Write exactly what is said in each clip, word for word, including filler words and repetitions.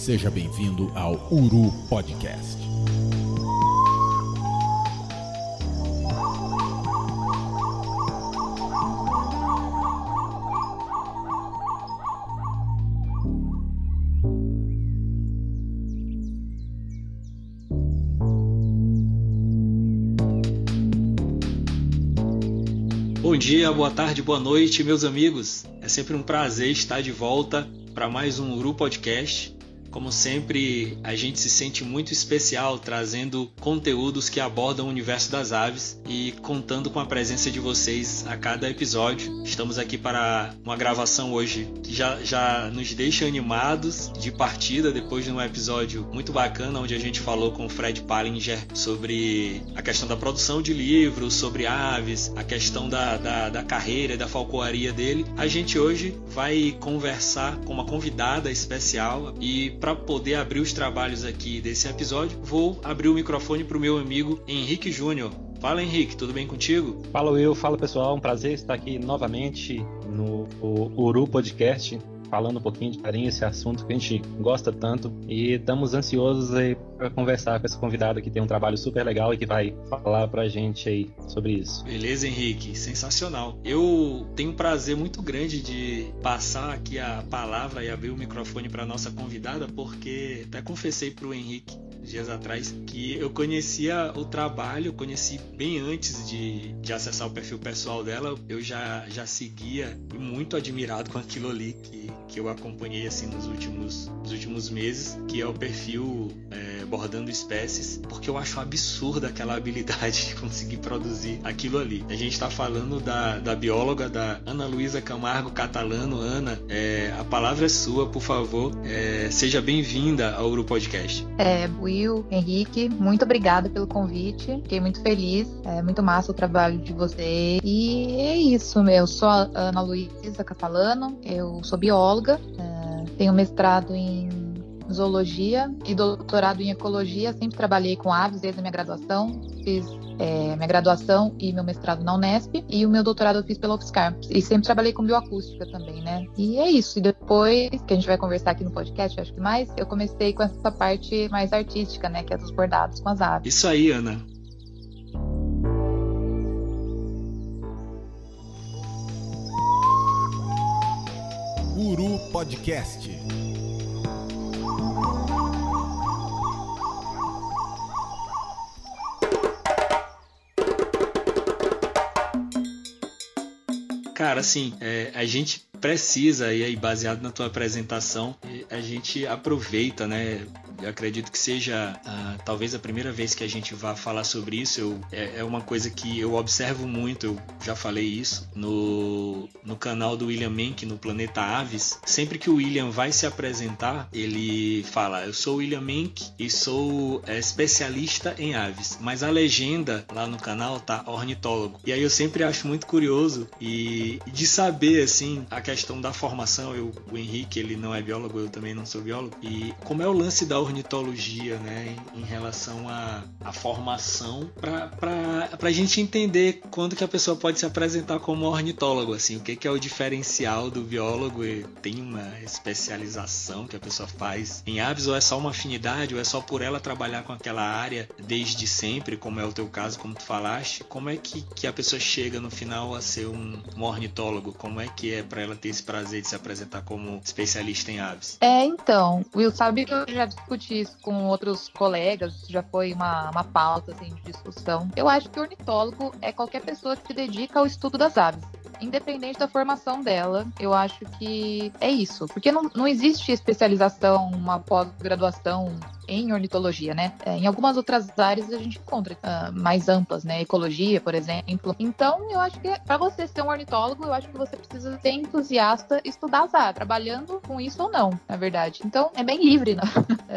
Seja bem-vindo ao Uru Podcast. Bom dia, boa tarde, boa noite, meus amigos. É sempre um prazer estar de volta para mais um Uru Podcast. Como sempre, a gente se sente muito especial trazendo conteúdos que abordam o universo das aves e contando com a presença de vocês a cada episódio. Estamos aqui para uma gravação hoje que já, já nos deixa animados de partida depois de um episódio muito bacana onde a gente falou com o Fred Palinger sobre a questão da produção de livros, sobre aves, a questão da, da, da carreira e da falcoaria dele. A gente hoje vai conversar com uma convidada especial e para poder abrir os trabalhos aqui desse episódio, vou abrir o microfone para o meu amigo Henrique Júnior. Fala, Henrique, tudo bem contigo? Fala, Will. Fala, pessoal. Um prazer estar aqui novamente no Uru Podcast, falando um pouquinho de carinho esse assunto que a gente gosta tanto, e estamos ansiosos aí para conversar com esse convidado que tem um trabalho super legal e que vai falar pra gente aí sobre isso. Beleza, Henrique, sensacional. Eu tenho um prazer muito grande de passar aqui a palavra e abrir o microfone para nossa convidada, porque até confessei pro Henrique dias atrás que eu conhecia o trabalho, conheci bem antes de, de acessar o perfil pessoal dela. Eu já, já seguia e muito admirado com aquilo ali que, que eu acompanhei assim nos últimos, nos últimos meses, que é o perfil é, Bordando Espécies, porque eu acho absurda aquela habilidade de conseguir produzir aquilo ali. A gente está falando da, da bióloga, da Ana Luísa Camargo Catalano. Ana, é, a palavra é sua, por favor. É, seja bem-vinda ao Uru Podcast. É, Will, Henrique, muito obrigada pelo convite. Fiquei muito feliz. É muito massa o trabalho de vocês. E é isso, meu. Eu sou a Ana Luísa Catalano, eu sou bióloga, é, tenho mestrado em zoologia e doutorado em ecologia. Sempre trabalhei com aves desde a minha graduação. Fiz é, minha graduação e meu mestrado na Unesp, e o meu doutorado eu fiz pela UFSCar. E sempre trabalhei com bioacústica também, né? E é isso. E depois, que a gente vai conversar aqui no podcast, acho que mais, eu comecei com essa parte mais artística, né? Que é dos bordados com as aves. Isso aí, Ana. Uru Podcast. Cara, assim, é, a gente precisa, e aí baseado na tua apresentação, a gente aproveita, né? Eu acredito que seja uh, talvez a primeira vez que a gente vá falar sobre isso. Eu, é, é uma coisa que eu observo muito, eu já falei isso no, no canal do William Menck, no Planeta Aves. Sempre que o William vai se apresentar, ele fala: eu sou o William Menck e sou é, especialista em aves, mas a legenda lá no canal tá ornitólogo. E aí eu sempre acho muito curioso e de saber, assim, a questão da formação. Eu, o Henrique, ele não é biólogo, eu também não sou biólogo, e como é o lance da ornitologia, né, em, em relação à, à formação, para a gente entender quando que a pessoa pode se apresentar como ornitólogo, assim, o que, que é o diferencial do biólogo. E tem uma especialização que a pessoa faz em aves, ou é só uma afinidade, ou é só por ela trabalhar com aquela área desde sempre, como é o teu caso, como tu falaste? Como é que, que a pessoa chega no final a ser um, um ornitólogo? Como é que é para ela ter esse prazer de se apresentar como especialista em aves? É, então, Will, sabe que eu já discuti isso com outros colegas, já foi uma, uma pauta assim, de discussão. Eu acho que o ornitólogo é qualquer pessoa que se dedica ao estudo das aves, independente da formação dela. Eu acho que é isso, porque não, não existe especialização, uma pós-graduação em ornitologia, né? É, em algumas outras áreas a gente encontra uh, mais amplas, né? Ecologia, por exemplo. Então, eu acho que para você ser um ornitólogo, eu acho que você precisa ser entusiasta, estudar as aves, trabalhando com isso ou não, na verdade. Então, é bem livre, né? É,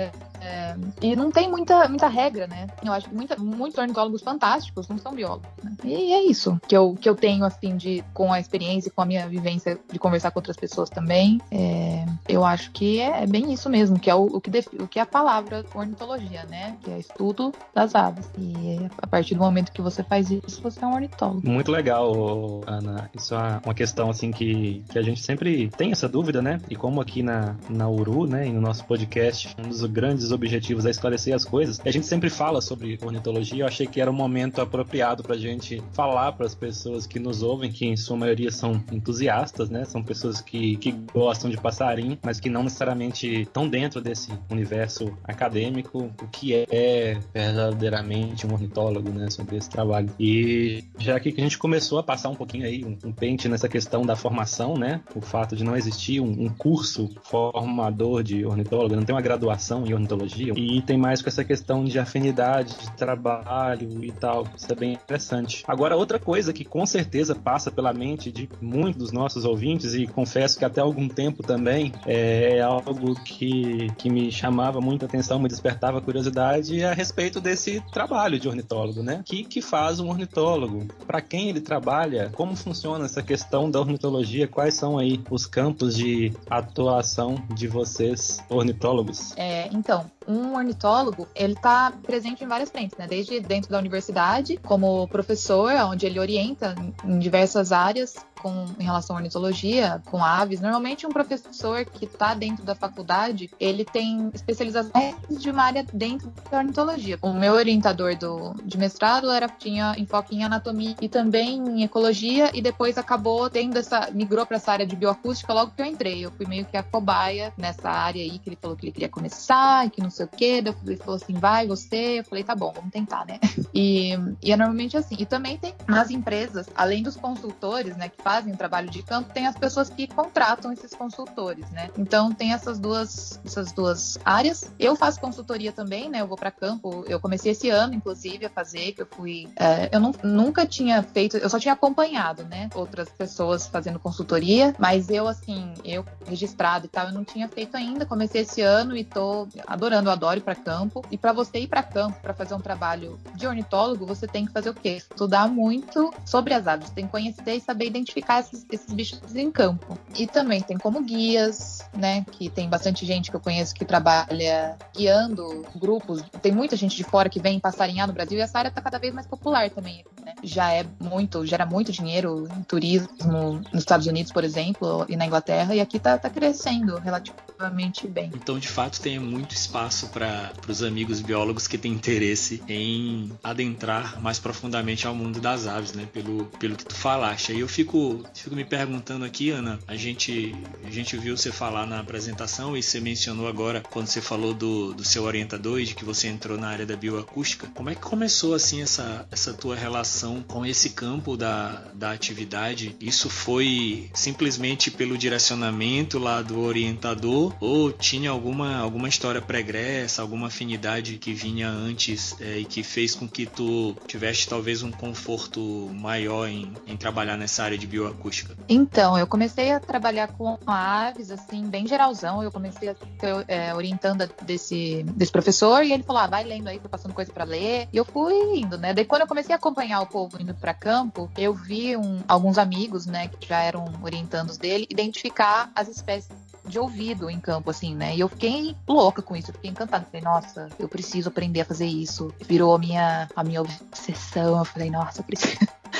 É, e não tem muita, muita regra, né? Eu acho que muita, muitos ornitólogos fantásticos não são biólogos, né? E é isso que eu, que eu tenho, assim, de, com a experiência, com a minha vivência de conversar com outras pessoas também. É, eu acho que é bem isso mesmo, que é o, o, que, defi, o que é a palavra ornitologia, né? Que é estudo das aves. E a partir do momento que você faz isso, você é um ornitólogo. Muito legal, Ana. Isso é uma questão, assim, que, que a gente sempre tem essa dúvida, né? E como aqui na, na Uru, né, e no nosso podcast, um dos grandes objetivos é esclarecer as coisas. E a gente sempre fala sobre ornitologia. Eu achei que era um momento apropriado pra gente falar para as pessoas que nos ouvem, que em sua maioria são entusiastas, né? São pessoas que, que gostam de passarinho, mas que não necessariamente estão dentro desse universo acadêmico, o que é verdadeiramente um ornitólogo, né? Sobre esse trabalho. E já que a gente começou a passar um pouquinho aí, um, um pente nessa questão da formação, né? O fato de não existir um, um curso formador de ornitólogo, não tem uma graduação em ornitologia, e tem mais com essa questão de afinidade, de trabalho e tal. Isso é bem interessante. Agora, outra coisa que com certeza passa pela mente de muitos dos nossos ouvintes, e confesso que até algum tempo também, é algo que, que me chamava muita atenção, me despertava curiosidade a respeito desse trabalho de ornitólogo, né? O que, que faz um ornitólogo? Para quem ele trabalha? Como funciona essa questão da ornitologia? Quais são aí os campos de atuação de vocês, ornitólogos? É, então, um ornitólogo, ele está presente em várias frentes, né? Desde dentro da universidade, como professor, onde ele orienta em diversas áreas com, em relação à ornitologia, com aves. Normalmente, um professor que está dentro da faculdade, ele tem especialização de uma área dentro da ornitologia. O meu orientador do, de mestrado era, tinha enfoque em anatomia e também em ecologia, e depois acabou tendo essa, migrou para essa área de bioacústica logo que eu entrei. Eu fui meio que a cobaia nessa área aí, que ele falou que ele queria começar, e que não sei o quê. Ele falou assim, vai você. Eu falei, tá bom, vamos tentar, né? E, e é normalmente assim. E também tem nas empresas, além dos consultores, né, que fazem o trabalho de campo, tem as pessoas que contratam esses consultores, né? Então tem essas duas, essas duas áreas. Eu faço consultoria também, né? Eu vou para campo. Eu comecei esse ano, inclusive, a fazer, que eu fui... É, eu não, nunca tinha feito... Eu só tinha acompanhado, né? Outras pessoas fazendo consultoria, mas eu, assim, eu registrado e tal, eu não tinha feito ainda. Comecei esse ano e tô adorando, eu adoro ir para campo. E para você ir para campo, para fazer um trabalho de ornitólogo, você tem que fazer o quê? Estudar muito sobre as aves. Você tem que conhecer e saber identificar esses, esses bichos em campo. E também tem como guias, né? Que tem bastante gente que eu conheço que trabalha guiando grupos. Tem muita gente de fora que vem passarinhar no Brasil, e essa área tá cada vez mais popular também, né? Já é muito, gera muito dinheiro em turismo nos Estados Unidos, por exemplo, e na Inglaterra, e aqui tá, tá crescendo relativamente bem. Então, de fato, tem muito espaço para os amigos biólogos que têm interesse em adentrar mais profundamente ao mundo das aves, né? Pelo, pelo que tu falaste. Aí eu fico, fico me perguntando aqui, Ana, a gente, a gente viu você falar na apresentação, e você mencionou agora, quando você falou do, do seu orientador e de que você entrou na área da bioacústica. Como é que começou, assim, essa, essa tua relação com esse campo da, da atividade? Isso foi simplesmente pelo direcionamento lá do orientador, ou tinha alguma, alguma história pregressa, alguma afinidade que vinha antes, é, e que fez com que tu tivesse talvez um conforto maior em, em trabalhar nessa área de bioacústica? Então, eu comecei a trabalhar com aves, assim, bem geralzão. Eu comecei a ser é, orientanda desse, desse professor, e ele falou, ah, vai lendo aí, tô passando coisa pra ler. E eu fui indo, né? Daí quando eu comecei a acompanhar o povo indo pra campo, eu vi um, alguns amigos, né, que já eram orientandos dele, identificar as espécies de ouvido em campo, assim, né? E eu fiquei louca com isso, eu fiquei encantada. Falei, nossa, eu preciso aprender a fazer isso. Virou a minha, a minha obsessão. Eu falei, nossa, eu preciso...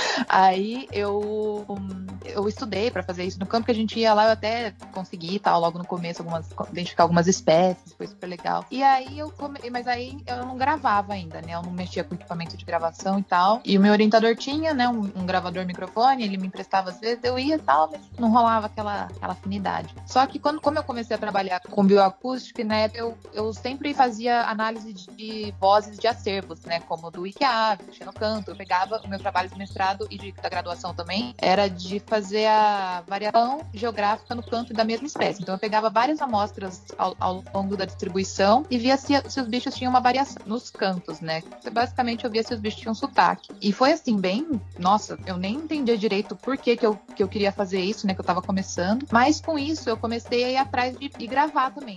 Aí eu, eu estudei para fazer isso no campo, que a gente ia lá, eu até consegui, tal, logo no começo, algumas, identificar algumas espécies, foi super legal. E aí eu come... mas aí eu não gravava ainda, né? Eu não mexia com equipamento de gravação e tal. E o meu orientador tinha, né, um, um gravador microfone, ele me emprestava às vezes, eu ia e tal, mas não rolava aquela, aquela afinidade. Só que quando, como eu comecei a trabalhar com bioacústica, né, eu, eu sempre fazia análise de, de vozes de acervos, né, como do Wikiave, do Xenocanto. Eu pegava o meu trabalho de mestrado e de, da graduação também, era de fazer a variação geográfica no canto da mesma espécie. Então eu pegava várias amostras ao, ao longo da distribuição e via se, se os bichos tinham uma variação nos cantos, né? Basicamente eu via se os bichos tinham sotaque. E foi assim, bem... Nossa, eu nem entendia direito por que que eu, que eu queria fazer isso, né? Que eu tava começando. Mas com isso eu comecei a ir atrás de, de gravar também, né?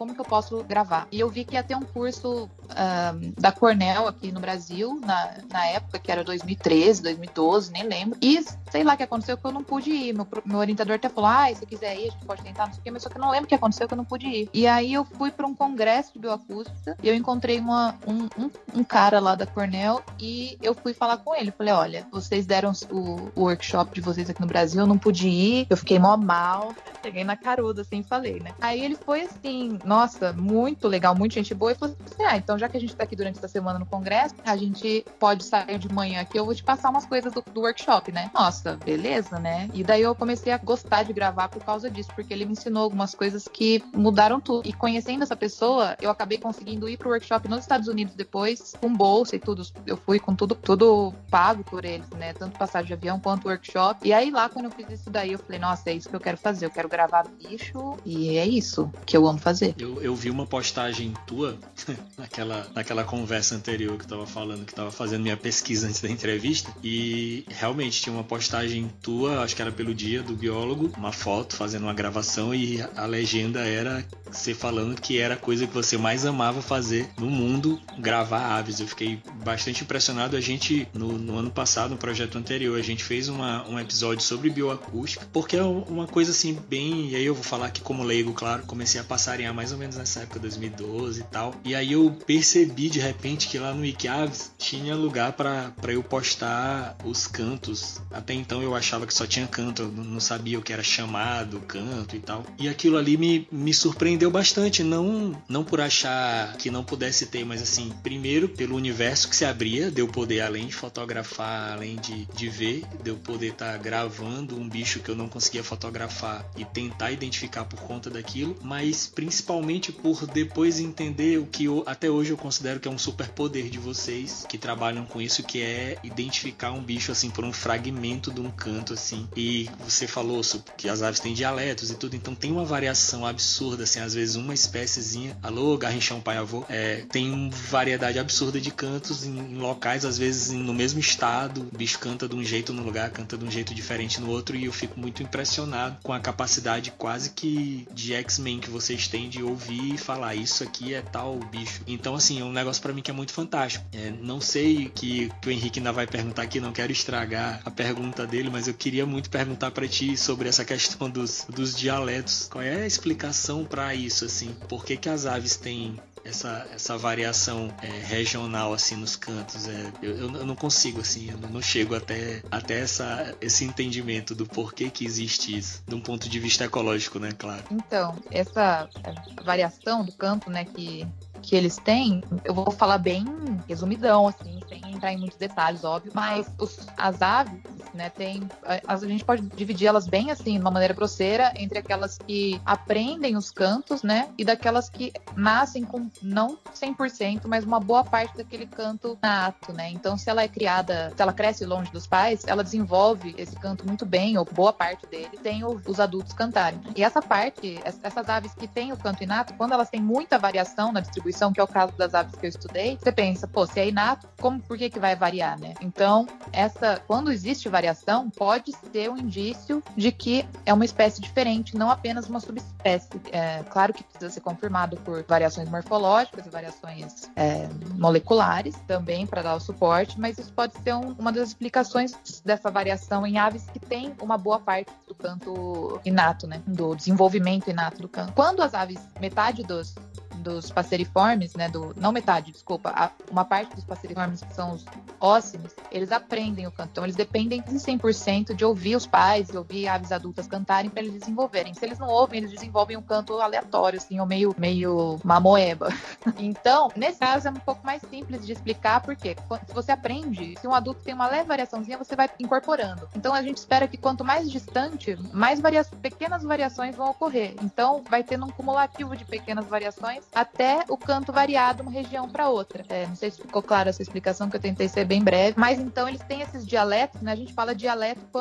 como que eu posso gravar. E eu vi que ia ter um curso uh, da Cornell aqui no Brasil, na, na época, que era dois mil e treze, dois mil e doze, nem lembro. E sei lá o que aconteceu, que eu não pude ir. Meu, meu orientador até falou, ah, se quiser ir, a gente pode tentar, não sei o quê, mas só que eu não lembro o que aconteceu, que eu não pude ir. E aí eu fui para um congresso de bioacústica e eu encontrei uma, um, um, um cara lá da Cornell e eu fui falar com ele. Falei, olha, vocês deram o, o workshop de vocês aqui no Brasil, eu não pude ir, eu fiquei mó mal. Cheguei na caruda, assim, falei, né? Aí ele foi assim, nossa, muito legal, muito gente boa, e falou assim, ah, então já que a gente tá aqui durante essa semana no congresso, a gente pode sair de manhã aqui, eu vou te passar umas coisas do, do workshop, né? Nossa, beleza, né? E daí eu comecei a gostar de gravar por causa disso, porque ele me ensinou algumas coisas que mudaram tudo. E conhecendo essa pessoa, eu acabei conseguindo ir pro workshop nos Estados Unidos depois, com bolsa e tudo. Eu fui com tudo, tudo pago por eles, né? Tanto passagem de avião quanto workshop. E aí lá, quando eu fiz isso daí, eu falei, nossa, é isso que eu quero fazer, eu quero gravar bicho, e é isso que eu amo fazer. Eu, eu vi uma postagem tua naquela, naquela conversa anterior que eu tava falando, que tava fazendo minha pesquisa antes da entrevista, e realmente tinha uma postagem tua, acho que era pelo Dia do Biólogo, uma foto fazendo uma gravação, e a legenda era você falando que era a coisa que você mais amava fazer no mundo, gravar aves. Eu fiquei bastante impressionado. A gente, no, no ano passado, no projeto anterior, a gente fez uma, um episódio sobre bioacústica, porque é uma coisa assim, bem... E aí eu vou falar aqui como leigo, claro, comecei a passarinhar mais ou menos nessa época, dois mil e doze e tal. E aí eu percebi de repente que lá no Wikiaves tinha lugar para eu postar os cantos. Até então eu achava que só tinha canto, eu não sabia o que era chamado, canto e tal. E aquilo ali me, me surpreendeu bastante, não, não por achar que não pudesse ter, mas assim, primeiro pelo universo que se abria, de eu poder, além de fotografar, além de, de ver, de eu poder estar tá gravando um bicho que eu não conseguia fotografar e tentar identificar por conta daquilo, mas principalmente por depois entender o que eu, até hoje eu considero que é um superpoder de vocês que trabalham com isso, que é identificar um bicho assim por um fragmento de um canto assim. E você falou que as aves têm dialetos e tudo, então tem uma variação absurda assim, às vezes uma espéciezinha, alô, garrinchão pai avô, é, tem uma variedade absurda de cantos em, em locais, às vezes no mesmo estado, o bicho canta de um jeito num lugar, canta de um jeito diferente no outro, e eu fico muito impressionado com a capacidade quase que de X-Men que vocês têm de ouvir e falar, isso aqui é tal bicho. Então assim, é um negócio pra mim que é muito fantástico. É, não sei que, que o Henrique ainda vai perguntar aqui, não quero estragar a pergunta dele, mas eu queria muito perguntar pra ti sobre essa questão dos, dos dialetos. Qual é a explicação pra isso, assim? Por que que as aves têm essa, essa variação é, regional assim nos cantos? É, eu, eu não consigo, assim, eu não chego até, até essa, esse entendimento do porquê que existe isso, de um ponto de vista ecológico, né, claro. Então, essa variação do canto, né, que, que eles têm, eu vou falar bem resumidão, assim, sem entrar em muitos detalhes, óbvio, mas os, as aves, né, tem, a, a gente pode dividir elas bem, assim, de uma maneira grosseira, entre aquelas que aprendem os cantos, né, e daquelas que nascem com, não cem por cento, mas uma boa parte daquele canto nato, né, então se ela é criada, se ela cresce longe dos pais, ela desenvolve esse canto muito bem, ou boa parte dele, sem os adultos cantarem. E essa parte, essas aves que têm o canto inato, quando elas têm muita variação na distribuição, que é o caso das aves que eu estudei, você pensa, pô, se é inato, como, por que que vai variar, né? Então, essa, quando existe variação, pode ser um indício de que é uma espécie diferente, não apenas uma subespécie. É, claro que precisa ser confirmado por variações morfológicas e variações é, moleculares também para dar o suporte, mas isso pode ser um, uma das explicações dessa variação em aves que tem uma boa parte do canto inato, né? Do desenvolvimento inato do canto. Quando as aves, metade dos dos passeriformes, né, do, não metade, desculpa, a, uma parte dos passeriformes que são os ósseos, eles aprendem o canto, então eles dependem de cem por cento de ouvir os pais, de ouvir aves adultas cantarem para eles desenvolverem. Se eles não ouvem, eles desenvolvem um canto aleatório, assim, ou meio, meio mamoeba. Então, nesse caso é um pouco mais simples de explicar, porque se você aprende, se um adulto tem uma leve variaçãozinha, você vai incorporando. Então a gente espera que quanto mais distante, mais varia- pequenas variações vão ocorrer. Então vai tendo um cumulativo de pequenas variações até o canto variar de uma região para outra. É, não sei se ficou clara essa explicação, que eu tentei ser bem breve, mas então eles têm esses dialetos, né? A gente fala dialeto quando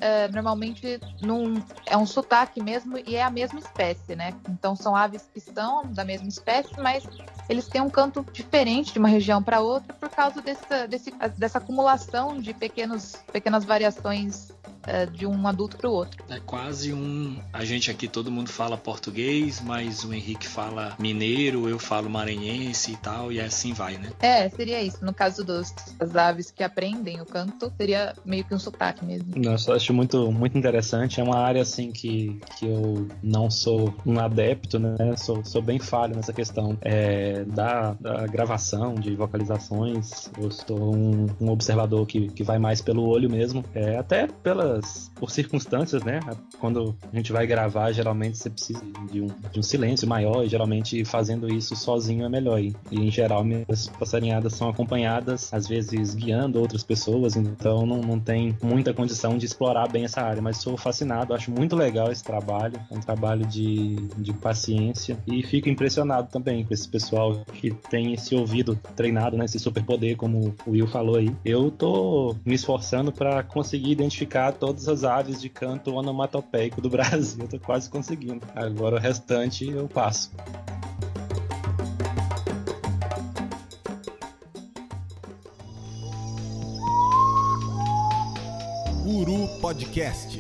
é, normalmente não, é um sotaque mesmo e é a mesma espécie, né? Então são aves que são da mesma espécie, mas eles têm um canto diferente de uma região para outra por causa dessa, desse, dessa acumulação de pequenos, pequenas variações é, de um adulto para o outro. É quase um... A gente aqui, todo mundo fala português, mas o Henrique fala mineiro, eu falo maranhense e tal, e assim vai, né? É, seria isso. No caso dos, das aves que aprendem o canto, seria meio que um sotaque mesmo. Nossa, eu acho muito, muito interessante. É uma área, assim, que, que eu não sou um adepto, né? Sou, sou bem falho nessa questão é, da, da gravação, de vocalizações. Eu sou um, um observador que, que vai mais pelo olho mesmo. É, até pelas... por circunstâncias, né? Quando a gente vai gravar, geralmente você precisa de um, de um silêncio maior, e geralmente fazendo isso sozinho é melhor. E, em geral, minhas passarinhadas são acompanhadas, às vezes guiando outras pessoas, então não, não tem muita condição de explorar bem essa área, mas sou fascinado, acho muito legal esse trabalho, é um trabalho de, de paciência, e fico impressionado também com esse pessoal que tem esse ouvido treinado, né? Esse superpoder, como o Will falou aí. Eu tô me esforçando para conseguir identificar todas as aves de canto onomatopeico do Brasil. Eu tô quase conseguindo. Agora o restante eu passo. Uru Podcast.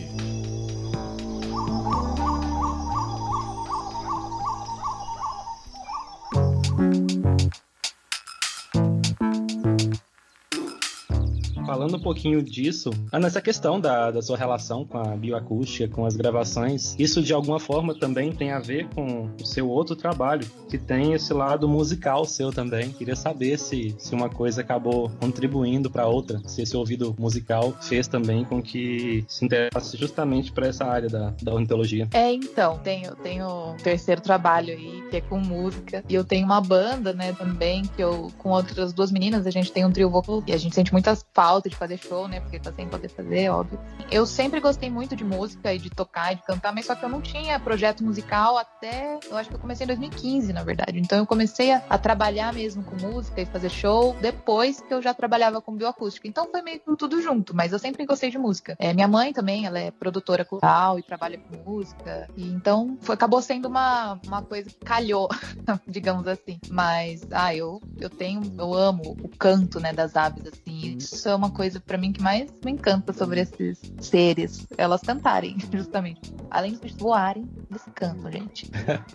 Falando um pouquinho disso, nessa questão da, da sua relação com a bioacústica, com as gravações, isso de alguma forma também tem a ver com o seu outro trabalho, que tem esse lado musical seu também. Queria saber se, se uma coisa acabou contribuindo para outra, se esse ouvido musical fez também com que se interessasse justamente para essa área da, da ornitologia. É, então, tenho, tenho um terceiro trabalho aí, que é com música, e eu tenho uma banda, né, também, que eu, com outras duas meninas, a gente tem um trio vocal, e a gente sente muitas falta de fazer show, né? Porque tá sem poder fazer, óbvio. Eu sempre gostei muito de música e de tocar e de cantar, mas só que eu não tinha projeto musical até... Eu acho que eu comecei em dois mil e quinze, na verdade. Então eu comecei a, a trabalhar mesmo com música e fazer show depois que eu já trabalhava com bioacústica. Então foi meio que tudo junto, mas eu sempre gostei de música. É, minha mãe também, ela é produtora cultural e trabalha com música. E então foi, acabou sendo uma, uma coisa que calhou, digamos assim. Mas, ah, eu, eu tenho... Eu amo o canto, né, das aves, assim. Isso é uma coisa pra mim que mais me encanta sobre esses seres, elas cantarem, justamente. Além de voarem, eles cantam, gente.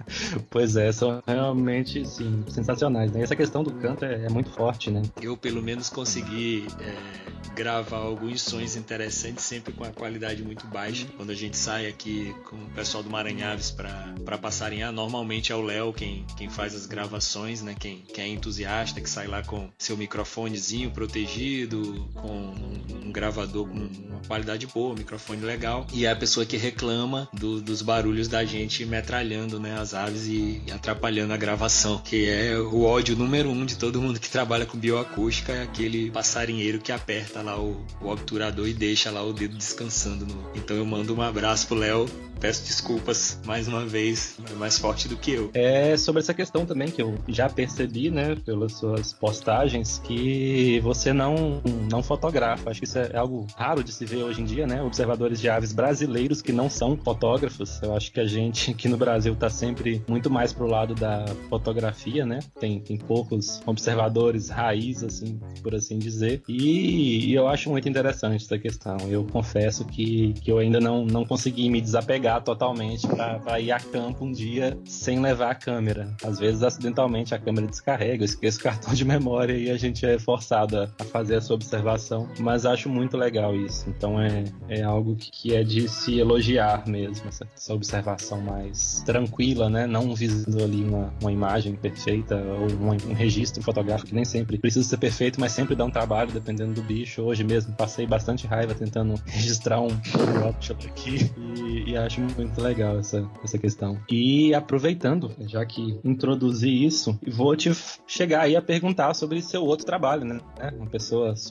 Pois é, são realmente, sim, sensacionais, né? Essa questão do canto é, é muito forte, né? Eu, pelo menos, consegui é, gravar alguns sons interessantes, sempre com a qualidade muito baixa. Quando a gente sai aqui com o pessoal do Maranhaves pra, pra passarinhar, normalmente é o Léo quem, quem faz as gravações, né? Quem, quem é entusiasta, que sai lá com seu microfonezinho protegido, com um, um gravador com uma qualidade boa, um microfone legal, e é a pessoa que reclama do, dos barulhos da gente metralhando, né, as aves e, e atrapalhando a gravação, que é o ódio número um de todo mundo que trabalha com bioacústica, é aquele passarinheiro que aperta lá o, o obturador e deixa lá o dedo descansando. No... Então eu mando um abraço pro Léo, peço desculpas mais uma vez, é mais forte do que eu. É sobre essa questão também que eu já percebi, né, pelas suas postagens, que você não, não fotografa. Acho que isso é algo raro de se ver hoje em dia, né? Observadores de aves brasileiros que não são fotógrafos. Eu acho que a gente aqui no Brasil tá sempre muito mais pro lado da fotografia, né? Tem, tem poucos observadores raiz, assim, por assim dizer. E, e eu acho muito interessante essa questão. Eu confesso que, que eu ainda não, não consegui me desapegar totalmente para ir a campo um dia sem levar a câmera. Às vezes, acidentalmente, a câmera descarrega, eu esqueço o cartão de memória e a gente é forçado a fazer essa observação, mas acho muito legal isso. Então é, é algo que, que é de se elogiar mesmo, essa, essa observação mais tranquila, né? Não visando ali uma, uma imagem perfeita ou um, um registro fotográfico que nem sempre precisa ser perfeito, mas sempre dá um trabalho dependendo do bicho. Hoje mesmo passei bastante raiva tentando registrar um workshop aqui e, e acho muito legal essa, essa questão. E aproveitando, já que introduzi isso, vou te chegar aí a perguntar sobre seu outro trabalho, né? Uma pessoa super talentosa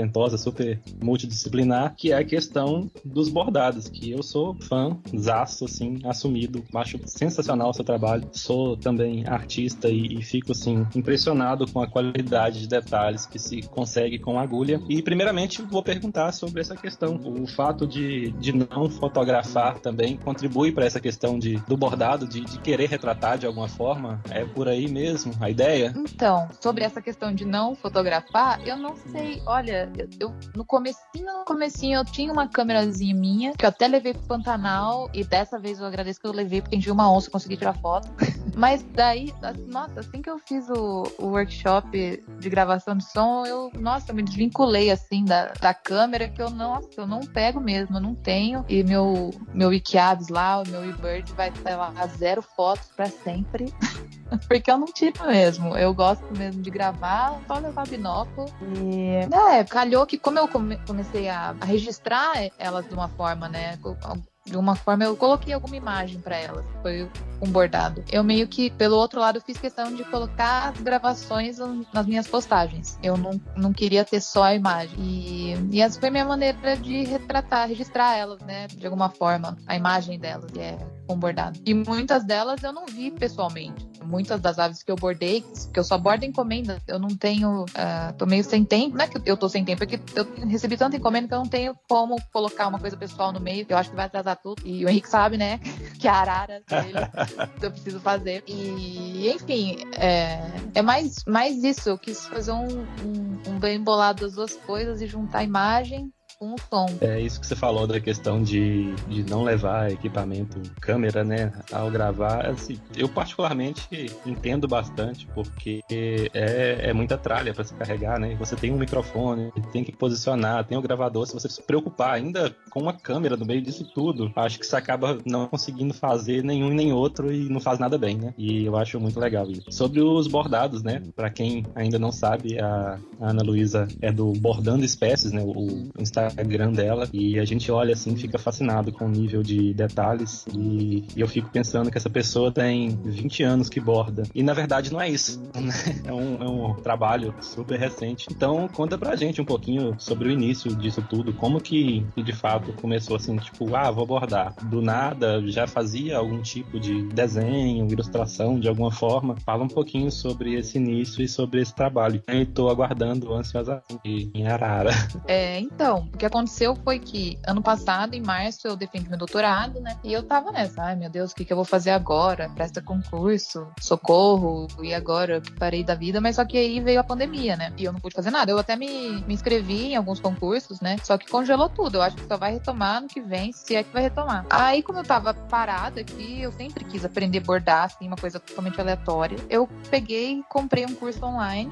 talentosa, super multidisciplinar, que é a questão dos bordados, que eu sou fã, zaço, assim, assumido, acho sensacional o seu trabalho, sou também artista e, e fico, assim, impressionado com a qualidade de detalhes que se consegue com agulha. E, primeiramente, vou perguntar sobre essa questão. O fato de, de não fotografar também contribui para essa questão de, do bordado, de, de querer retratar de alguma forma? É por aí mesmo a ideia? Então, sobre essa questão de não fotografar, eu não sei. Olha, eu, eu no comecinho, no comecinho, eu tinha uma câmerazinha minha, que eu até levei pro Pantanal, e dessa vez eu agradeço que eu levei, porque a gente viu uma onça e consegui tirar foto. Mas daí, nossa, assim que eu fiz o, o workshop de gravação de som, eu, nossa, eu me desvinculei, assim, da, da câmera, que eu não, eu não pego mesmo, eu não tenho. E meu, meu Wikiads lá, o meu eBird vai estar lá a zero fotos pra sempre. Porque eu não tiro mesmo. Eu gosto mesmo de gravar, só levar binóculo. E, é, calhou que como eu come, comecei a, a registrar elas de uma forma, né? De uma forma, eu coloquei alguma imagem pra elas. Foi um bordado. Eu meio que, pelo outro lado, eu fiz questão de colocar as gravações nas minhas postagens. Eu não, não queria ter só a imagem. E, e essa foi a minha maneira de retratar, registrar elas, né? De alguma forma, a imagem delas, que é com bordado. E muitas delas eu não vi pessoalmente. Muitas das aves que eu bordei, que eu só bordo encomenda, eu não tenho, uh, tô meio sem tempo. Não é que eu tô sem tempo, é que eu recebi tanta encomenda que eu não tenho como colocar uma coisa pessoal no meio, que eu acho que vai atrasar tudo. E o Henrique sabe, né, que a arara dele eu preciso fazer. E, enfim, é, é mais, mais isso. Eu quis fazer um, um, um bem bolado das duas coisas e juntar a imagem com o som. É isso que você falou da questão de, de não levar equipamento, câmera, né, ao gravar. Assim, eu particularmente entendo bastante, porque é, é muita tralha para se carregar, né? Você tem um microfone, tem que posicionar, tem o gravador. Se você se preocupar ainda com uma câmera no meio disso tudo, acho que você acaba não conseguindo fazer nenhum e nem outro e não faz nada bem, né? E eu acho muito legal isso. Sobre os bordados, né? Para quem ainda não sabe, a, a Ana Luísa é do Bordando Espécies, né? O Instagram Instagram dela, e a gente olha assim, fica fascinado com o nível de detalhes, e, e eu fico pensando que essa pessoa tem vinte anos que borda, e na verdade não é isso, né? É um, é um trabalho super recente. Então conta pra gente um pouquinho sobre o início disso tudo, como que, que de fato começou assim, tipo, ah, vou bordar, do nada já fazia algum tipo de desenho, ilustração de alguma forma. Fala um pouquinho sobre esse início e sobre esse trabalho. Eu tô aguardando ansiosamente em Arara. É, então, o que aconteceu foi que ano passado, em março, eu defendi meu doutorado, né? E eu tava nessa, ai meu Deus, o que, que eu vou fazer agora? Presta concurso, socorro, e agora que parei da vida, mas só que aí veio a pandemia, né? E eu não pude fazer nada. Eu até me, me inscrevi em alguns concursos, né? Só que congelou tudo. Eu acho que só vai retomar no que vem, se é que vai retomar. Aí, como eu tava parada aqui, eu sempre quis aprender a bordar, assim, uma coisa totalmente aleatória. Eu peguei e comprei um curso online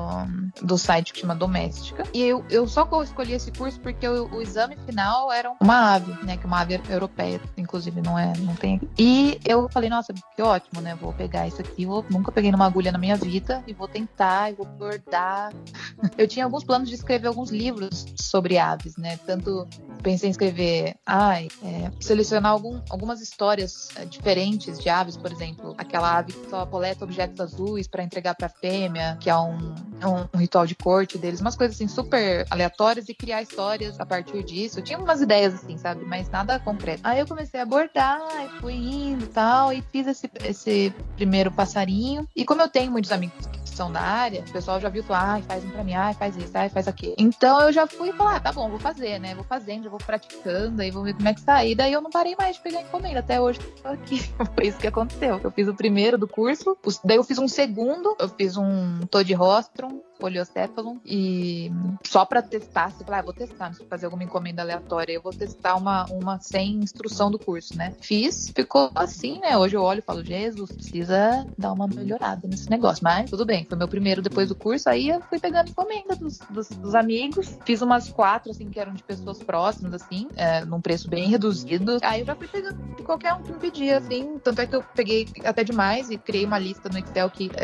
do, do site que chama Doméstica. E eu, eu só escolhi esse curso porque o, o exame final era uma ave, né? Que é uma ave europeia, inclusive, não é, não tem aqui. E eu falei, nossa, que ótimo, né? Vou pegar isso aqui, vou, nunca peguei numa agulha na minha vida e vou tentar, e vou bordar. Eu tinha alguns planos de escrever alguns livros sobre aves, né? Tanto pensei em escrever, ai, é, selecionar algum, algumas histórias é, diferentes de aves, por exemplo, aquela ave que só coleta objetos azuis para entregar para fêmea, que é um, um, um ritual de corte deles, umas coisas assim super aleatórias, e criar histórias a partir disso. Eu tinha umas ideias assim, sabe? Mas nada concreto. Aí eu comecei a bordar, e fui indo e tal, e fiz esse, esse primeiro passarinho. E como eu tenho muitos amigos que são da área, o pessoal já viu, falar, ai, faz um pra mim, ai, faz isso, ai, faz aquilo. Então eu já fui falar, ah, tá bom, vou fazer, né? Vou fazendo, já vou praticando, aí vou ver como é que tá. E daí eu não parei mais de pegar encomenda, até hoje tô aqui. Foi isso que aconteceu. Eu fiz o primeiro do curso, daí eu fiz um segundo, eu fiz um Todrostrum, Poliocéphalon, e só pra testar, se falar, ah, vou testar, não sei fazer alguma encomenda aleatória, eu vou testar uma, uma sem instrução do curso, né? Fiz, ficou assim, né? Hoje eu olho e falo, Jesus, precisa dar uma melhorada nesse negócio, mas tudo bem, foi meu primeiro depois do curso, aí eu fui pegando encomenda dos, dos, dos amigos, fiz umas quatro, assim, que eram de pessoas próximas, assim, é, num preço bem reduzido, aí eu já fui pegando de qualquer um que me pedia, assim, tanto é que eu peguei até demais e criei uma lista no Excel que é,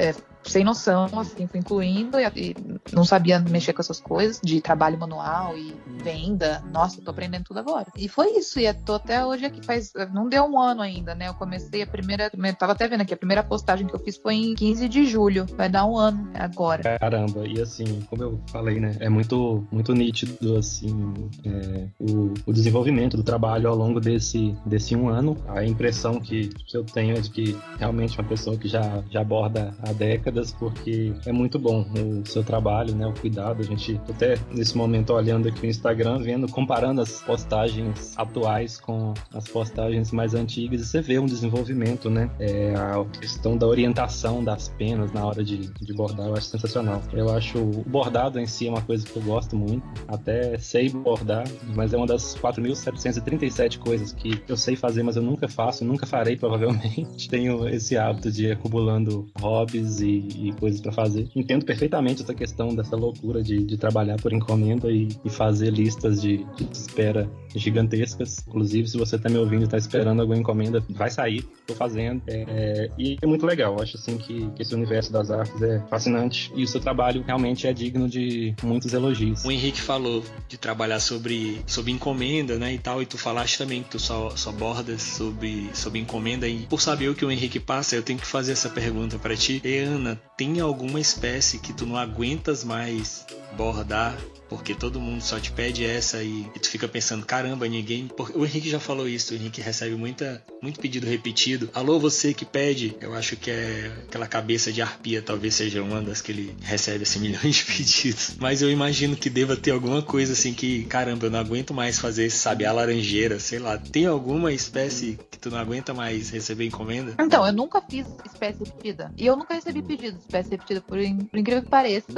sem noção, assim, fui incluindo e, e não sabia mexer com essas coisas de trabalho manual e venda. Nossa, eu tô aprendendo tudo agora. E foi isso, e tô até hoje aqui, faz, não deu um ano ainda, né? Eu comecei a primeira, eu tava até vendo aqui, a primeira postagem que eu fiz foi em quinze de julho, vai dar um ano agora. Caramba, e assim, como eu falei, né, é muito, muito nítido, assim, é, o, o desenvolvimento do trabalho ao longo desse, desse um ano. A impressão que, que eu tenho é de que realmente é uma pessoa que já, já aborda há décadas, porque é muito bom o seu trabalho, né, o cuidado. A gente até nesse momento olhando aqui o Instagram, vendo, comparando as postagens atuais com as postagens mais antigas, e você vê um desenvolvimento, né, é, a questão da orientação das penas na hora de, de bordar, eu acho sensacional. Eu acho o bordado em si é uma coisa que eu gosto muito, até sei bordar, mas é uma das quatro mil setecentas e trinta e sete coisas que eu sei fazer, mas eu nunca faço, nunca farei provavelmente. Tenho esse hábito de ir acumulando hobbies e, e coisas para fazer. Entendo perfeitamente essa questão dessa loucura de, de trabalhar por encomenda e, e fazer listas de, de espera gigantescas. Inclusive, se você tá me ouvindo e tá esperando alguma encomenda, vai sair, tô fazendo. É, e é muito legal, eu acho assim que, que esse universo das artes é fascinante e o seu trabalho realmente é digno de muitos elogios. O Henrique falou de trabalhar sobre, sobre encomenda, né, e tal, e tu falaste também que tu só, só bordas sobre, sobre encomenda, e por saber o que o Henrique passa, eu tenho que fazer essa pergunta pra ti. E Ana, tem alguma espécie que tu não aguentas mais bordar, porque todo mundo só te pede essa e, e tu fica pensando, caramba, ninguém... O Henrique já falou isso, o Henrique recebe muita, muito pedido repetido. Alô, você que pede, eu acho que é aquela cabeça de arpia, talvez seja uma das que ele recebe assim, milhões de pedidos. Mas eu imagino que deva ter alguma coisa assim que, caramba, eu não aguento mais fazer esse sabiá laranjeira, sei lá. Tem alguma espécie que tu não aguenta mais receber encomenda? Então, eu nunca fiz espécie repetida. E eu nunca recebi pedido de espécie repetida, por, in... por incrível que pareça.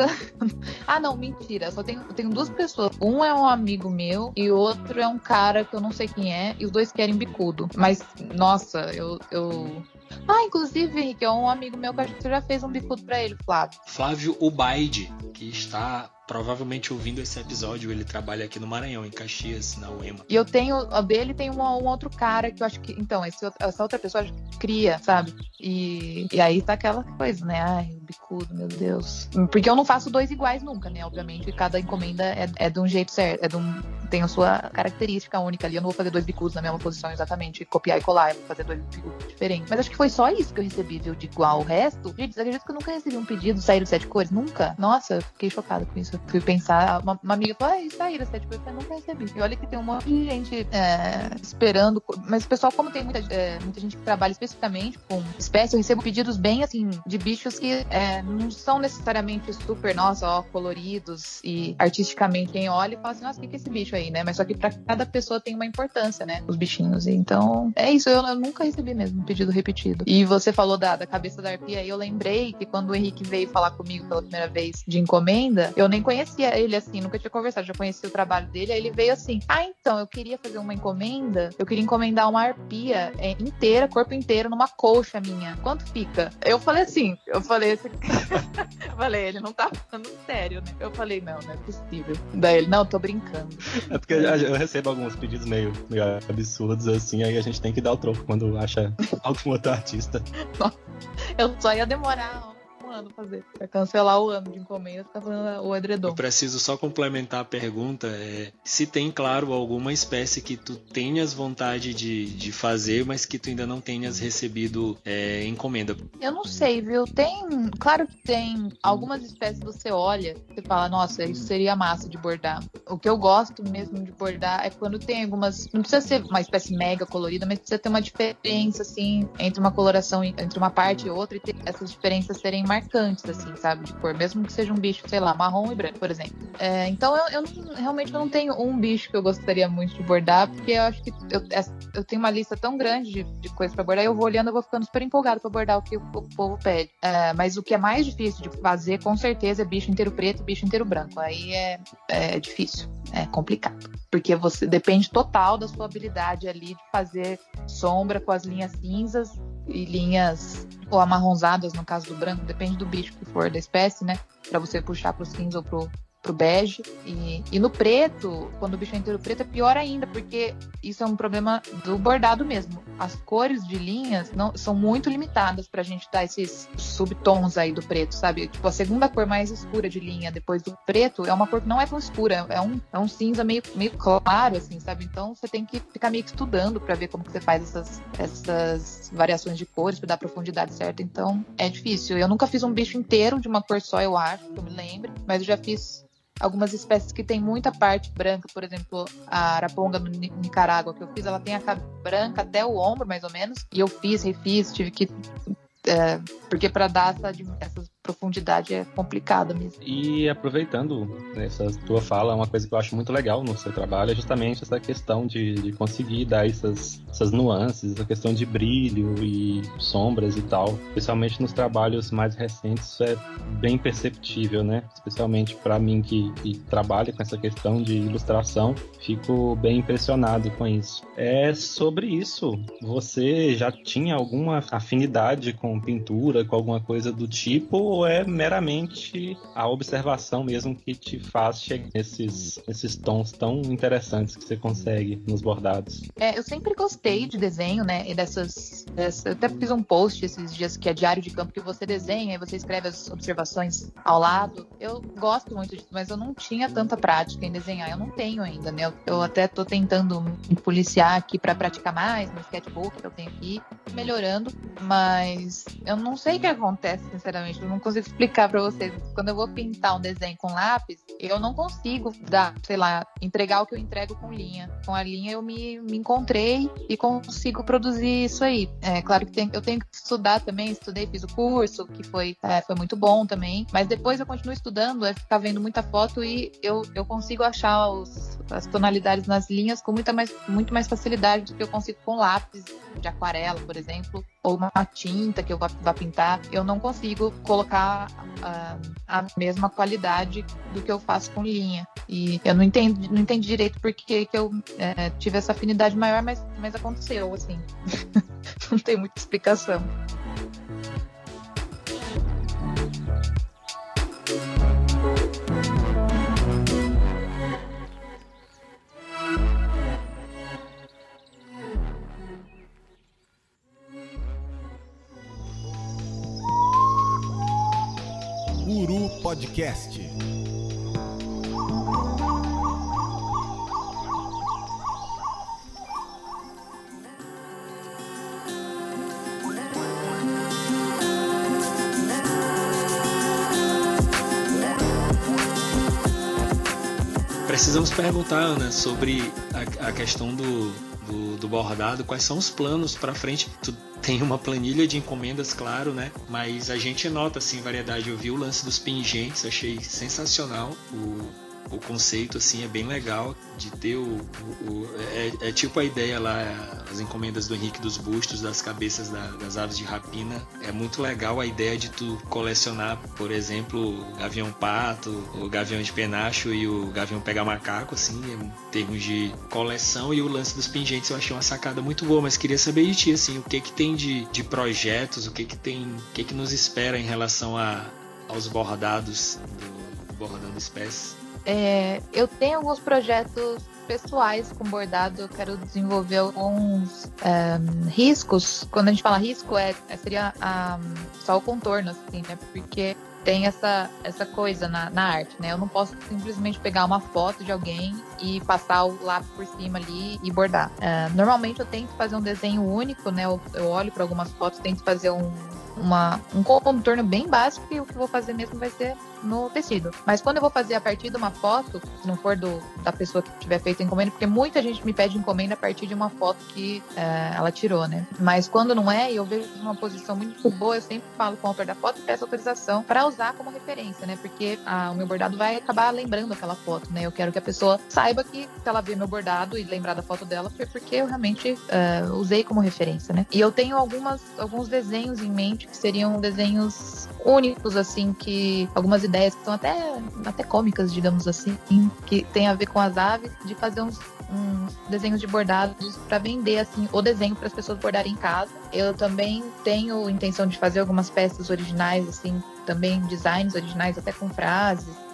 Ah, não, mentira. Eu só tenho, eu tenho duas pessoas. Um é um amigo meu e o outro é um cara que eu não sei quem é. E os dois querem bicudo. Mas, nossa, eu... eu... Ah, inclusive, Henrique, é um amigo meu que acho que você já fez um bicudo pra ele, Flávio. Flávio Ubaide, que está provavelmente ouvindo esse episódio. Ele trabalha aqui no Maranhão, em Caxias, na U E M A. E eu tenho, a dele tem um, um outro cara que eu acho que, então, esse, essa outra pessoa acho que cria, sabe? E, e aí tá aquela coisa, né? Ai, o bicudo, meu Deus. Porque eu não faço dois iguais nunca, né? Obviamente, cada encomenda é, é de um jeito certo, é de um, tem a sua característica única ali. Eu não vou fazer dois bicudos na mesma posição exatamente, copiar e colar, eu vou fazer dois bicudos diferentes. Mas acho que foi só isso que eu recebi, viu? De igual. O resto, gente, você acredita que eu nunca recebi um pedido sair de sete cores? Nunca? Nossa, eu fiquei chocada com isso. Fui pensar, uma, uma amiga falou, ah, saíram sete cores, eu nunca recebi. E olha que tem um monte de gente é, esperando, mas o pessoal, como tem muita, é, muita gente que trabalha especificamente com espécie, eu recebo pedidos bem, assim, de bichos que é, não são necessariamente super, nossa, ó, coloridos e artisticamente quem olha e fala assim, nossa, o que é esse bicho aí, né? Mas só que pra cada pessoa tem uma importância, né? Os bichinhos. Então, é isso, eu, eu nunca recebi mesmo um pedido repetido. E você falou da, da cabeça da arpia, e eu lembrei que quando o Henrique veio falar comigo pela primeira vez de encomenda, eu nem conhecia ele assim, nunca tinha conversado, já conhecia o trabalho dele, aí ele veio assim, ah, então, eu queria fazer uma encomenda, eu queria encomendar uma arpia é, inteira, corpo inteiro, numa colcha minha. Quanto fica? Eu falei assim, eu falei assim, eu falei, ele não tá falando sério, né? Eu falei, não, não é possível. Daí ele, não, tô brincando. É porque eu, eu recebo alguns pedidos meio, meio absurdos, assim, aí a gente tem que dar o troco quando acha algum outro artista. Eu só ia demorar um ano fazer, pra cancelar o ano de encomenda, ficar fazendo o edredom. Eu preciso só complementar a pergunta, é, se tem, claro, alguma espécie que tu tenhas vontade de, de fazer, mas que tu ainda não tenhas recebido é, encomenda. Eu não sei, viu? Tem, claro que tem algumas espécies que você olha, você fala, nossa, isso seria massa de bordar. O que eu gosto mesmo de bordar é quando tem algumas, não precisa ser uma espécie mega colorida, mas precisa ter uma diferença, assim, entre uma coloração, entre uma parte e outra, e ter essas diferenças serem marcantes, assim, sabe, de cor, mesmo que seja um bicho, sei lá, marrom e branco, por exemplo. É, então eu, eu não, realmente eu não tenho um bicho que eu gostaria muito de bordar, porque eu acho que eu, eu tenho uma lista tão grande de, de coisas pra bordar, e eu vou olhando, eu vou ficando super empolgada pra bordar o que o, o povo pede. É, mas o que é mais difícil de fazer, com certeza, é bicho inteiro preto e bicho inteiro branco. Aí é, é difícil, é complicado. Porque você depende total da sua habilidade ali de fazer sombra com as linhas cinzas e linhas ou amarronzadas, no caso do branco, depende do bicho que for, da espécie, né? Pra você puxar pro cinza ou pro, pro bege. E, e no preto, quando o bicho é inteiro preto, é pior ainda, porque isso é um problema do bordado mesmo. As cores de linhas não, são muito limitadas pra gente dar esses subtons aí do preto, sabe? Tipo, a segunda cor mais escura de linha depois do preto é uma cor que não é tão escura, é um, é um cinza meio, meio claro, assim, sabe? Então você tem que ficar meio que estudando pra ver como que você faz essas, essas variações de cores, pra dar a profundidade certa. Então é difícil. Eu nunca fiz um bicho inteiro de uma cor só, eu acho, que eu me lembro, mas eu já fiz algumas espécies que tem muita parte branca, por exemplo, a araponga no Nicarágua que eu fiz, ela tem a cara branca até o ombro, mais ou menos, e eu fiz, refiz, tive que... É, porque para dar essa, essa profundidade é complicado mesmo. E aproveitando essa tua fala, uma coisa que eu acho muito legal no seu trabalho é justamente essa questão de, de conseguir dar essas, essas nuances, essa questão de brilho e sombras e tal. Especialmente nos trabalhos mais recentes, isso é bem perceptível, né? Especialmente para mim que, que trabalha com essa questão de ilustração, fico bem impressionado com isso. É sobre isso, você já tinha alguma afinidade com pintura, com alguma coisa do tipo, ou é meramente a observação mesmo que te faz chegar nesses, nesses tons tão interessantes que você consegue nos bordados? É, eu sempre gostei de desenho, né, e dessas, dessas... Eu até fiz um post esses dias que é diário de campo, que você desenha e você escreve as observações ao lado. Eu gosto muito disso, mas eu não tinha tanta prática em desenhar, eu não tenho ainda, né, eu, eu até tô tentando me policiar aqui para praticar mais no sketchbook que eu tenho aqui, melhorando, mas eu não sei o que acontece, sinceramente, eu não consigo explicar pra vocês. Quando eu vou pintar um desenho com lápis, eu não consigo dar, sei lá, entregar o que eu entrego com linha. Com a linha eu me, me encontrei e consigo produzir isso aí. É claro que tem, eu tenho que estudar também, estudei, fiz o curso, que foi, é, foi muito bom também, mas depois eu continuo estudando, é ficar vendo muita foto e eu, eu consigo achar os, as tonalidades nas linhas com muita mais, muito mais facilidade do que eu consigo com lápis de aquarela, por exemplo, ou uma tinta que eu vá, vá pintar. Eu não consigo colocar uh, a mesma qualidade do que eu faço com linha. E eu não entendi, não entendi direito porque que eu é, tive essa afinidade maior, mas, mas aconteceu, assim. Não tem muita explicação. Uru Podcast. Precisamos perguntar, Ana, sobre a, a questão do, do, do bordado. Quais são os planos para frente? Tu tem uma planilha de encomendas, claro, né? Mas a gente nota, assim, variedade. Eu vi o lance dos pingentes, achei sensacional. O, o conceito, assim, é bem legal de ter o... o, o é, é tipo a ideia lá, as encomendas do Henrique dos bustos, das cabeças da, das aves de rapina. É muito legal a ideia de tu colecionar, por exemplo, o gavião pato, o gavião de penacho e o gavião pega macaco, assim, em termos de coleção. E o lance dos pingentes eu achei uma sacada muito boa, mas queria saber de ti, assim, o que que tem de, de projetos, o que que tem, o que que nos espera em relação a, aos bordados do Bordando Espécies. É, eu tenho alguns projetos pessoais com bordado, eu quero desenvolver alguns é, riscos. Quando a gente fala risco, é, seria a, só o contorno, assim, né? Porque tem essa, essa coisa na, na arte, né? Eu não posso simplesmente pegar uma foto de alguém e passar o lápis por cima ali e bordar. É, normalmente eu tento fazer um desenho único, né? Eu, eu olho para algumas fotos, tento fazer um, uma, um contorno bem básico e o que eu vou fazer mesmo vai ser no tecido. Mas quando eu vou fazer a partir de uma foto, se não for do, da pessoa que tiver feito a encomenda, porque muita gente me pede encomenda a partir de uma foto que é, ela tirou, né? Mas quando não é, e eu vejo uma posição muito boa, eu sempre falo com o autor da foto e peço autorização para usar como referência, né? Porque a, o meu bordado vai acabar lembrando aquela foto, né? Eu quero que a pessoa saiba que se ela ver meu bordado e lembrar da foto dela, foi porque eu realmente uh, usei como referência, né? E eu tenho algumas, alguns desenhos em mente que seriam desenhos únicos, assim, que algumas ideias que são até, até cômicas, digamos assim, que tem a ver com as aves, de fazer uns, uns desenhos de bordados para vender, assim, o desenho para as pessoas bordarem em casa. Eu também tenho intenção de fazer algumas peças originais, assim, também designs originais, até com frases,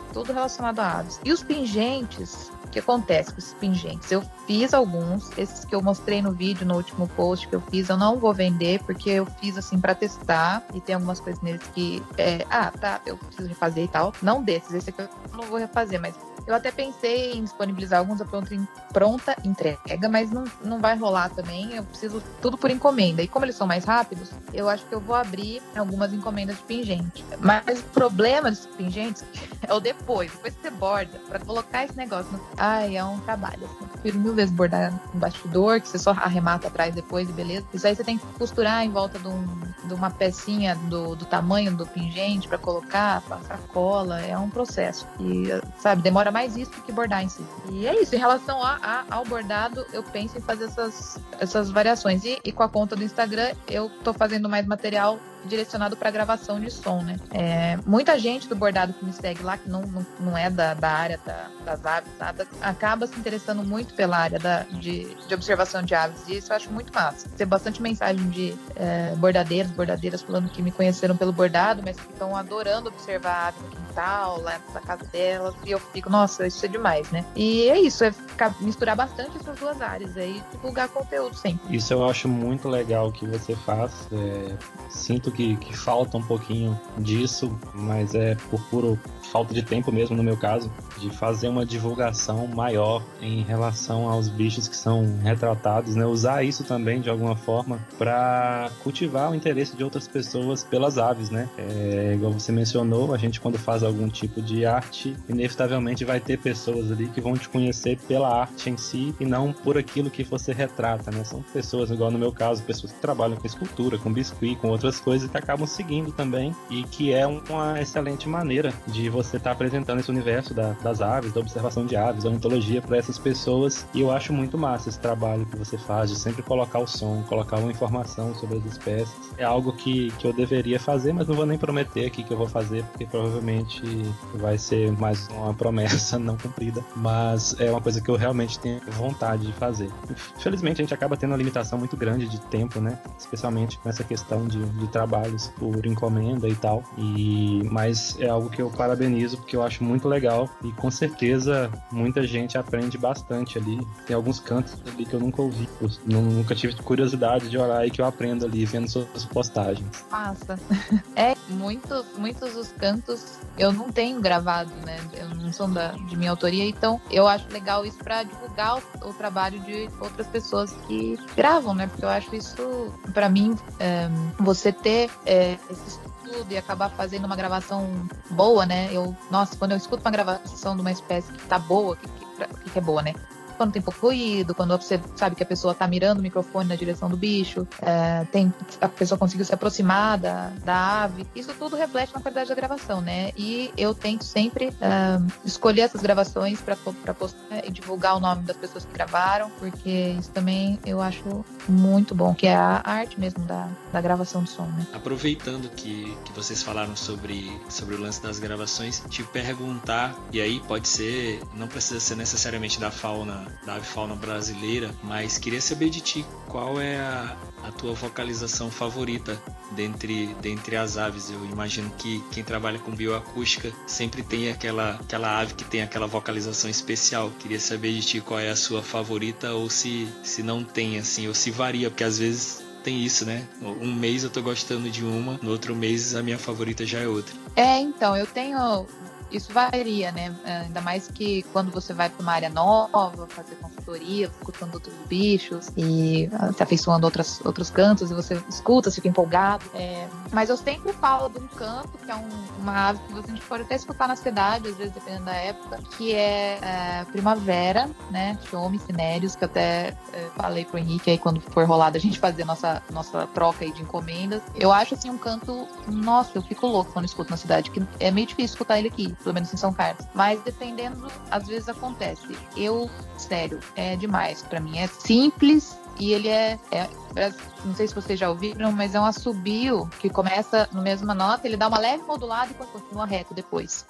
tudo relacionado a aves. E os pingentes, o que acontece com esses pingentes? Eu fiz alguns, esses que eu mostrei no vídeo, no último post que eu fiz, eu não vou vender, porque eu fiz assim pra testar, e tem algumas coisas neles que, é, ah, tá, eu preciso refazer e tal. Não desses, esse aqui eu não vou refazer, mas eu até pensei em disponibilizar alguns a pronta, pronta entrega, mas não, não vai rolar também, eu preciso tudo por encomenda. E como eles são mais rápidos, eu acho que eu vou abrir algumas encomendas de pingente. Mas o problema desses pingentes é o depois, depois que você borda, pra colocar esse negócio no... Ai, é um trabalho, assim. Eu prefiro mil vezes bordar um bastidor, que você só arremata atrás depois e beleza. Isso aí você tem que costurar em volta de, um, de uma pecinha do, do tamanho do pingente pra colocar, passar cola, é um processo. E, sabe, demora mais isso do que bordar em si. E é isso, em relação a, a, ao bordado, eu penso em fazer essas, essas variações. E, e com a conta do Instagram, eu tô fazendo mais material direcionado para gravação de som, né? É, muita gente do bordado que me segue lá, que não, não, não é da, da área da, das aves, nada, acaba se interessando muito pela área da, de, de observação de aves, e isso eu acho muito massa. Tem bastante mensagem de é, bordadeiros, bordadeiras falando que me conheceram pelo bordado, mas que estão adorando observar a ave no quintal, lá na casa delas, e eu fico, nossa, isso é demais, né? E é isso, é ficar, misturar bastante essas duas áreas aí, divulgar conteúdo sempre. Isso eu acho muito legal que você faz. É, sinto Que, que falta um pouquinho disso, mas é por puro falta de tempo mesmo, no meu caso, de fazer uma divulgação maior em relação aos bichos que são retratados, né? Usar isso também de alguma forma para cultivar o interesse de outras pessoas pelas aves, né? É, igual você mencionou, a gente quando faz algum tipo de arte, inevitavelmente vai ter pessoas ali que vão te conhecer pela arte em si e não por aquilo que você retrata, né? São pessoas, igual no meu caso, pessoas que trabalham com escultura, com biscuit, com outras coisas que acabam seguindo também, e que é uma excelente maneira de você estar tá apresentando esse universo da, das aves, da observação de aves, da ornitologia para essas pessoas. E eu acho muito massa esse trabalho que você faz de sempre colocar o som, colocar uma informação sobre as espécies. É algo que, que eu deveria fazer, mas não vou nem prometer aqui que eu vou fazer, porque provavelmente vai ser mais uma promessa não cumprida, mas é uma coisa que eu realmente tenho vontade de fazer. Infelizmente a gente acaba tendo uma limitação muito grande de tempo, né? Especialmente com essa questão de, de trabalhos por encomenda e tal, e, mas é algo que eu parabenizo porque eu acho muito legal e com certeza muita gente aprende bastante ali. Tem alguns cantos ali que eu nunca ouvi, eu nunca tive curiosidade de olhar e que eu aprendo ali vendo suas postagens. Massa. É, muitos, muitos dos cantos eu não tenho gravado, né? Eu não são da, de minha autoria, então eu acho legal isso para divulgar o, o trabalho de outras pessoas que gravam, né? Porque eu acho isso, para mim, é, você ter é, esse estudo e acabar fazendo uma gravação boa, né? Eu, nossa, quando eu escuto uma gravação de uma espécie que tá boa, o que, que, que é boa, né? Quando tem pouco ruído, quando você sabe que a pessoa tá mirando o microfone na direção do bicho, é, tem, a pessoa conseguiu se aproximar da, da ave, isso tudo reflete na qualidade da gravação, né? E eu tento sempre é, escolher essas gravações para postar e divulgar o nome das pessoas que gravaram, porque isso também eu acho muito bom, que é a arte mesmo da, da gravação de som, né? Aproveitando que, que vocês falaram sobre, sobre o lance das gravações, te perguntar, e aí pode ser, não precisa ser necessariamente da fauna, da avifauna brasileira, mas queria saber de ti, qual é a, a tua vocalização favorita dentre, dentre as aves? Eu imagino que quem trabalha com bioacústica sempre tem aquela, aquela ave que tem aquela vocalização especial. Queria saber de ti qual é a sua favorita, ou se, se não tem, assim, ou se varia, porque às vezes tem isso, né? Um mês eu tô gostando de uma, no outro mês a minha favorita já é outra. É, então, eu tenho... Isso varia, né? Ainda mais que quando você vai para uma área nova, fazer consultoria, escutando outros bichos e se afeiçoando outras, outros cantos, e você escuta, você fica empolgado. É... Mas eu sempre falo de um canto, que é um, uma ave que você pode até escutar na cidade, às vezes dependendo da época, que é, é primavera, né? Chiome Cinérios, que eu até é, falei pro Henrique aí quando for rolado a gente fazer a nossa, nossa troca aí de encomendas. Eu acho assim um canto, nossa, eu fico louco quando escuto na cidade, que é meio difícil escutar ele aqui, pelo menos em São Carlos. Mas dependendo, às vezes acontece. Eu, sério, é demais pra mim. É simples e ele é, é... Não sei se vocês já ouviram, mas é um assobio que começa na mesma nota, ele dá uma leve modulada e continua reto depois.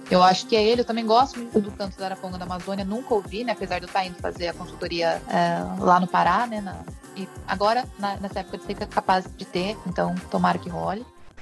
Eu acho que é ele. Eu também gosto muito do canto da araponga da Amazônia. Nunca ouvi, né? Apesar de eu estar indo fazer a consultoria é, lá no Pará, né? Na, e agora, na, nessa época, eu sei que é capaz de ter. Então, tomara que role.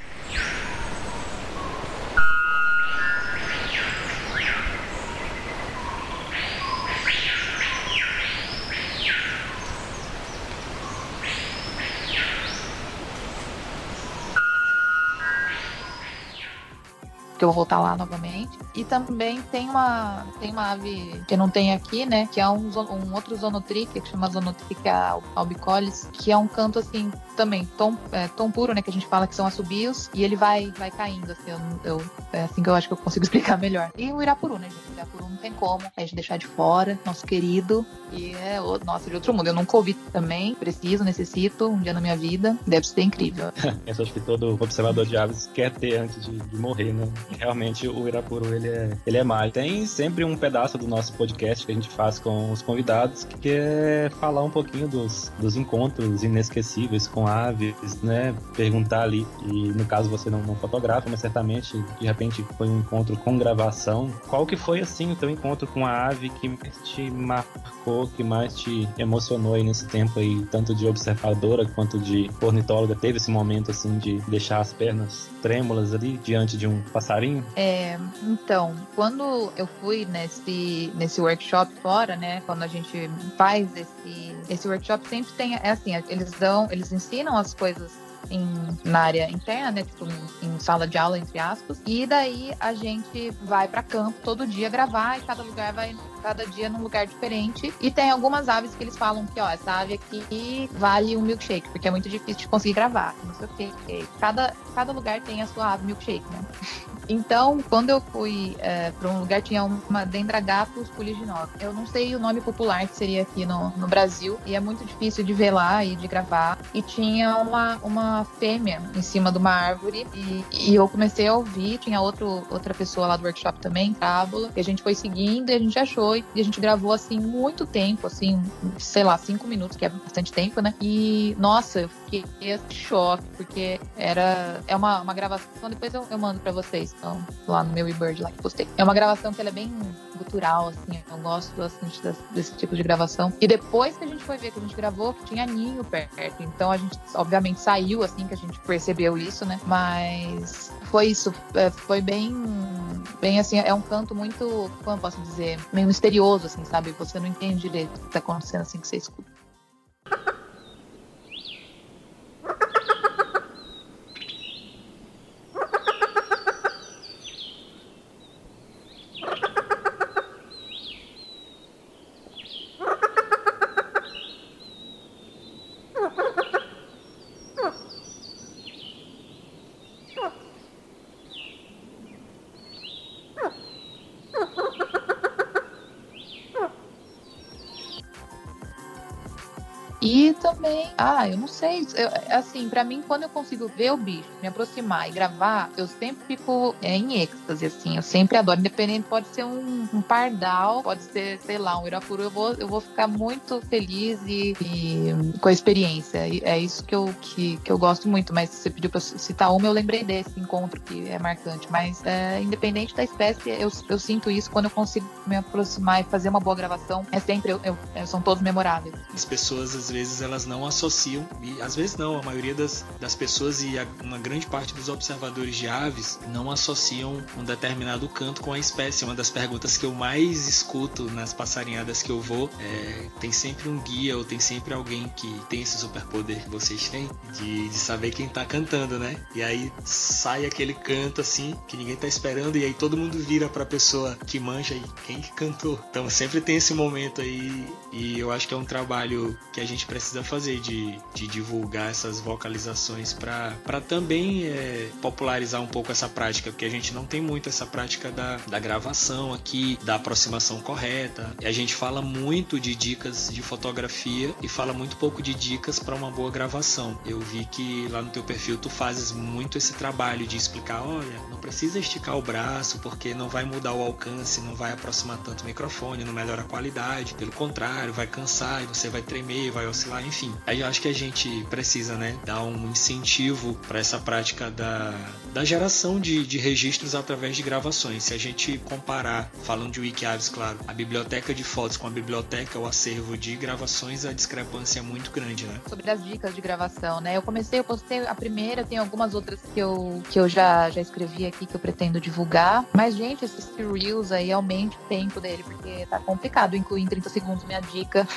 Que eu vou voltar lá novamente. E também tem uma, tem uma ave que não tem aqui, né? Que é um, um outro zonotrique, que chama zonotrica albicollis, que é um canto assim, também, tom, é, tom puro, né? Que a gente fala que são assobios, e ele vai, vai caindo, assim, eu, eu, é assim que eu acho que eu consigo explicar melhor. E o Irapuru, né, gente? O Irapuru não tem como a gente deixar de fora, nosso querido, e é, oh, nossa, de outro mundo. Eu nunca ouvi também, preciso, necessito, um dia na minha vida, deve ser incrível. Eu acho que todo observador de aves quer ter antes de, de morrer, né? Realmente o Irapuru, ele é, ele é mágico. Tem sempre um pedaço do nosso podcast que a gente faz com os convidados, que é falar um pouquinho dos, dos encontros inesquecíveis com aves, né? Perguntar ali, e no caso você não, não fotografa, mas certamente de repente foi um encontro com gravação. Qual que foi assim o teu encontro com a ave que mais te marcou, que mais te emocionou aí nesse tempo aí, tanto de observadora quanto de ornitóloga? Teve esse momento assim de deixar as pernas trêmulas ali diante de um passarinho? É, então, quando eu fui nesse, nesse workshop fora, né, quando a gente faz esse, esse workshop, sempre tem, é assim, eles dão, eles ensinam as coisas Em, na área interna, né, tipo em, em sala de aula, entre aspas, e daí a gente vai para campo todo dia gravar, e cada lugar vai, cada dia num lugar diferente, e tem algumas aves que eles falam que, ó, essa ave aqui vale um milkshake, porque é muito difícil de conseguir gravar, não sei o que, cada, cada lugar tem a sua ave milkshake, né. Então, quando eu fui é, para um lugar, tinha uma Dendragaphus fuliginosa. Eu não sei o nome popular que seria aqui no, no Brasil, e é muito difícil de ver lá e de gravar. E tinha uma, uma fêmea em cima de uma árvore, e, e eu comecei a ouvir. Tinha outro, outra pessoa lá do workshop também, Tábula, e a gente foi seguindo, e a gente achou, e a gente gravou assim muito tempo, assim, sei lá, cinco minutos, que é bastante tempo, né? E, nossa, eu fiquei em choque, porque era, é uma, uma gravação, depois eu, eu mando pra vocês. Então, lá no meu eBird lá que postei. É uma gravação que ela é bem gutural, assim, eu gosto bastante desse, desse tipo de gravação. E depois que a gente foi ver que a gente gravou, que tinha ninho perto. Então a gente, obviamente, saiu assim que a gente percebeu isso, né? Mas foi isso, foi bem, bem assim, é um canto muito, como eu posso dizer, meio misterioso, assim, sabe? Você não entende direito o que tá acontecendo assim que você escuta. E também, ah, eu não sei, eu, assim, pra mim, quando eu consigo ver o bicho, me aproximar e gravar, eu sempre fico é, em êxtase, assim, eu sempre adoro, independente, pode ser um, um pardal, pode ser, sei lá, um irapuru, eu vou, eu vou ficar muito feliz e, e com a experiência, e é isso que eu, que, que eu gosto muito, mas você pediu pra citar uma, eu lembrei desse encontro que é marcante, mas é, independente da espécie, eu, eu sinto isso quando eu consigo me aproximar e fazer uma boa gravação, é sempre, eu, eu, são todos memoráveis. As pessoas, às vezes, elas não associam, e às vezes não, a maioria das, das pessoas e a, uma grande parte dos observadores de aves não associam um determinado canto com a espécie. Uma das perguntas que eu mais escuto nas passarinhadas que eu vou é, tem sempre um guia ou tem sempre alguém que tem esse superpoder que vocês têm de, de saber quem tá cantando, né? E aí sai aquele canto assim que ninguém tá esperando, e aí todo mundo vira pra pessoa que manja e quem que cantou. Então sempre tem esse momento aí, e eu acho que é um trabalho que a gente precisa fazer de, de divulgar essas vocalizações para também é, popularizar um pouco essa prática, porque a gente não tem muito essa prática da, da gravação aqui, da aproximação correta, e a gente fala muito de dicas de fotografia e fala muito pouco de dicas para uma boa gravação. Eu vi que lá no teu perfil tu fazes muito esse trabalho de explicar, olha, não precisa esticar o braço porque não vai mudar o alcance, não vai aproximar tanto o microfone, não melhora a qualidade, pelo contrário, vai cansar e você vai tremer, vai sei lá, enfim. Aí eu acho que a gente precisa, né, dar um incentivo para essa prática da, da geração de, de registros através de gravações. Se a gente comparar, falando de Wikiaves, claro, a biblioteca de fotos com a biblioteca, o acervo de gravações, a discrepância é muito grande, né? Sobre as dicas de gravação, né? Eu comecei, eu postei a primeira, tem algumas outras que eu, que eu já, já escrevi aqui, que eu pretendo divulgar. Mas, gente, esses Reels aí, aumente o tempo dele, porque tá complicado incluir em trinta segundos minha dica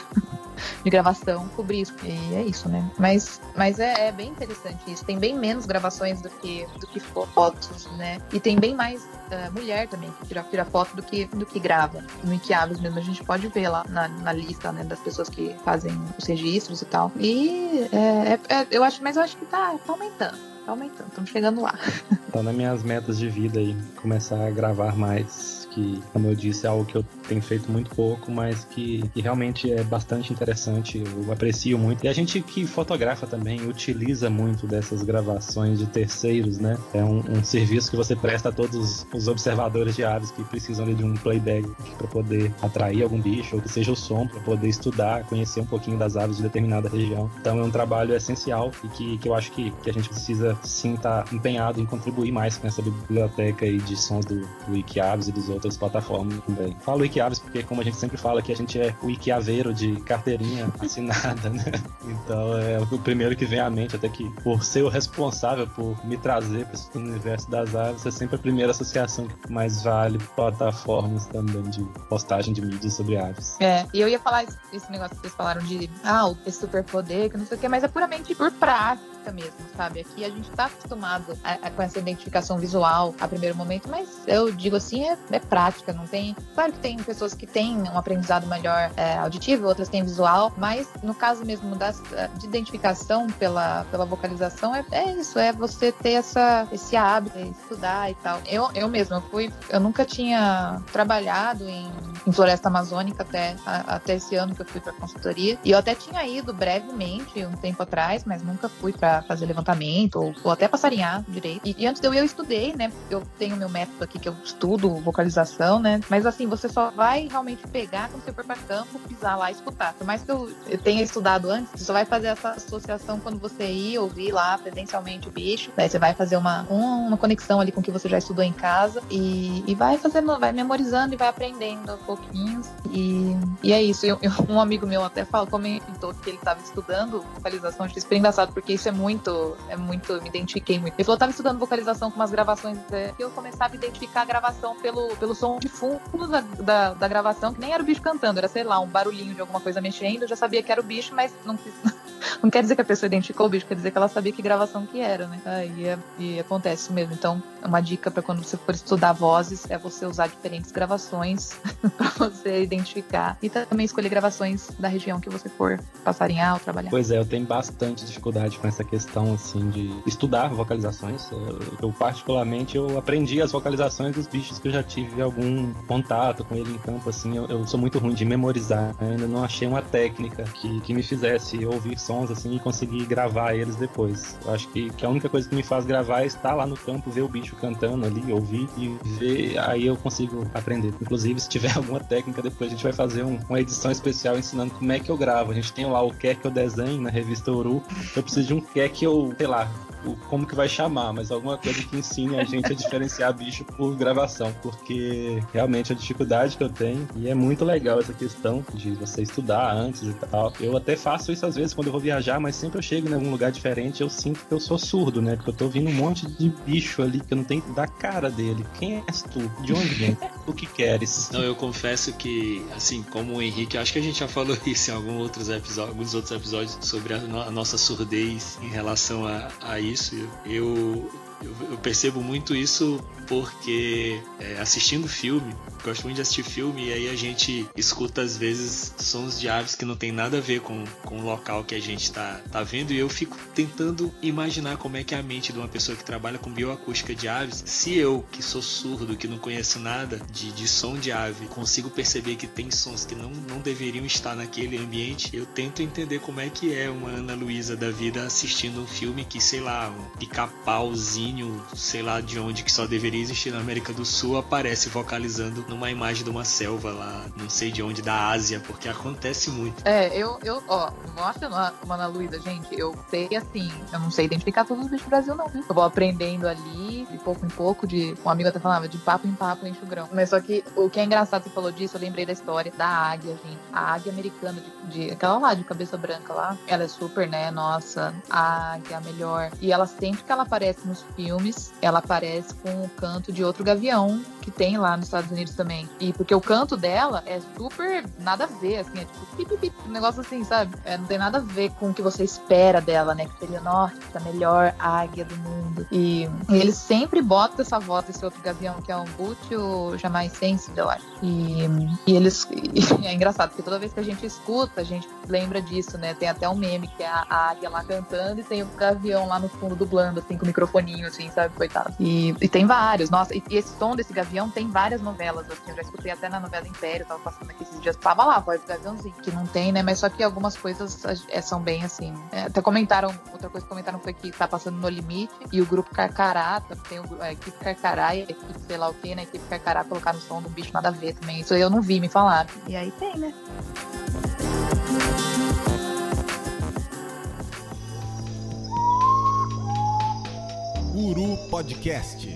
de gravação, cobrir isso. E é isso, né? Mas, mas é, é bem interessante isso. Tem bem menos gravações do que, do que fotos, né? E tem bem mais uh, mulher também que tira, tira foto do que, do que grava. No Wikiaves mesmo, a gente pode ver lá na, na lista, né, das pessoas que fazem os registros e tal. E é, é, eu acho, mas eu acho que tá, tá aumentando. Tá aumentando, estamos chegando lá. Tá nas minhas metas de vida aí, começar a gravar mais. Que, como eu disse, é algo que eu tenho feito muito pouco, mas que, que realmente é bastante interessante, eu aprecio muito. E a gente que fotografa também utiliza muito dessas gravações de terceiros, né? É um, um serviço que você presta a todos os observadores de aves que precisam ali de um playback para poder atrair algum bicho, ou que seja o som, para poder estudar, conhecer um pouquinho das aves de determinada região. Então é um trabalho essencial e que, que eu acho que, que a gente precisa sim estar tá empenhado em contribuir mais com essa biblioteca aí de sons do, do Wikiaves e dos outros plataformas também. Falo Wikiaves porque, como a gente sempre fala, que a gente é Wikiaveiro de carteirinha assinada, né? Então é o primeiro que vem à mente, até que por ser o responsável por me trazer para esse universo das aves, é sempre a primeira associação que mais vale plataformas também de postagem de mídias sobre aves. É, e eu ia falar esse, esse negócio que vocês falaram de ah, esse superpoder, que não sei o que, mas é puramente por prática mesmo, sabe? Aqui a gente tá acostumado a, a, com essa identificação visual a primeiro momento, mas eu digo assim, é, é prática, não tem... Claro que tem pessoas que têm um aprendizado melhor é, auditivo, outras têm visual, mas no caso mesmo das, de identificação pela, pela vocalização, é, é isso, é você ter essa, esse hábito, estudar e tal. Eu, eu mesma, eu fui... Eu nunca tinha trabalhado em, em floresta amazônica até, a, até esse ano que eu fui pra consultoria, e eu até tinha ido brevemente, um tempo atrás, mas nunca fui pra fazer levantamento, ou, ou até passarinhar direito. E, e antes de eu ir, eu estudei, né? Eu tenho meu método aqui que eu estudo vocalização, né? Mas assim, você só vai realmente pegar quando você for pra campo, pisar lá e escutar. Por mais que eu, eu tenha estudado antes, você só vai fazer essa associação quando você ir ouvir lá presencialmente o bicho. Daí você vai fazer uma, uma conexão ali com o que você já estudou em casa e, e vai fazendo, vai memorizando e vai aprendendo aos pouquinhos. E, e é isso. Eu, eu, um amigo meu até falou, comentou que ele estava estudando vocalização. Achei super engraçado, porque isso é muito, é muito, eu me identifiquei muito. Ele falou que estava estudando vocalização com umas gravações é, que eu começava a identificar a gravação pelo, pelo som de fundo da, da, da gravação, que nem era o bicho cantando, era, sei lá, um barulhinho de alguma coisa mexendo. Eu já sabia que era o bicho, mas não, não quer dizer que a pessoa identificou o bicho, quer dizer que ela sabia que gravação que era, né? Aí é, e acontece isso mesmo. Então, uma dica para quando você for estudar vozes é você usar diferentes gravações para você identificar. E também escolher gravações da região que você for passarinhar ou trabalhar. Pois é, eu tenho bastante dificuldade com essa questão, assim, de estudar vocalizações. Eu, eu particularmente, eu aprendi as vocalizações dos bichos que eu já tive algum contato com ele em campo, assim. Eu, eu sou muito ruim de memorizar. Eu ainda não achei uma técnica que, que me fizesse ouvir sons, assim, e conseguir gravar eles depois. Eu acho que, que a única coisa que me faz gravar é estar lá no campo, ver o bicho cantando ali, ouvir e ver, aí eu consigo aprender. Inclusive, se tiver alguma técnica, depois a gente vai fazer um, uma edição especial ensinando como é que eu gravo. A gente tem lá o quer que eu desenho na revista Uru. Eu preciso de um quer que eu, sei lá, como que vai chamar, mas alguma coisa que ensine a gente a diferenciar bicho por gravação, porque realmente a dificuldade que eu tenho, e é muito legal essa questão de você estudar antes e tal. Eu até faço isso às vezes quando eu vou viajar, mas sempre eu chego em algum lugar diferente, eu sinto que eu sou surdo, né? Porque eu tô ouvindo um monte de bicho ali que eu não tenho da cara dele. Quem és tu? De onde vem? O que queres? Não, eu confesso que, assim, como o Henrique, acho que a gente já falou isso em alguns outros episódios, alguns outros episódios sobre a, no- a nossa surdez em relação a, a isso. Eu, eu, eu percebo muito isso porque é, assistindo filme, gosto muito de assistir filme, e aí a gente escuta às vezes sons de aves que não tem nada a ver com, com o local que a gente tá, tá vendo, e eu fico tentando imaginar como é que é a mente de uma pessoa que trabalha com bioacústica de aves. Se eu, que sou surdo, que não conheço nada de, de som de ave, consigo perceber que tem sons que não, não deveriam estar naquele ambiente, eu tento entender como é que é uma Ana Luísa da vida assistindo um filme que, sei lá, um pica-pauzinho, sei lá de onde, que só deveria ninguém existir na América do Sul, aparece vocalizando numa imagem de uma selva lá, não sei de onde, da Ásia, porque acontece muito. É, eu, eu ó, não acho uma Ana Luísa, gente, eu sei assim, eu não sei identificar todos os bichos do Brasil não, viu? Eu vou aprendendo ali, de pouco em pouco, de um amigo até falava, de papo em papo enche o grão. Mas só que o que é engraçado, você falou disso, eu lembrei da história da águia, gente. A águia americana, de, de aquela lá, de cabeça branca lá, ela é super, né, nossa, a águia, a melhor. E ela, sempre que ela aparece nos filmes, ela aparece com o canto de outro gavião que tem lá nos Estados Unidos também. E porque o canto dela é super nada a ver, assim, é tipo pip, pip, um negócio assim, sabe? É, não tem nada a ver com o que você espera dela, né? Que seria, nossa, a melhor águia do mundo. E, e eles sempre botam essa voz desse outro gavião, que é um bútil jamais sensível, eu acho. E, e eles... E é engraçado, porque toda vez que a gente escuta, a gente lembra disso, né? Tem até um meme, que é a, a águia lá cantando e tem o gavião lá no fundo dublando, assim, com o microfoninho, assim, sabe? Coitado. E, e tem vários. Nossa, e, e esse som desse gavião tem várias novelas, assim. Eu já escutei até na novela Império, tava passando aqui esses dias. Tava lá a voz do gaviãozinho, que não tem, né? Mas só que algumas coisas é, são bem, assim... É, até comentaram, outra coisa que comentaram foi que tá passando No Limite e o grupo Carcará, tem o, a equipe Carcará e a equipe sei lá o que, né? A equipe Carcará colocaram o som de um bicho nada a ver também. Isso eu não vi, me falaram. E aí tem, né? Uru Podcast.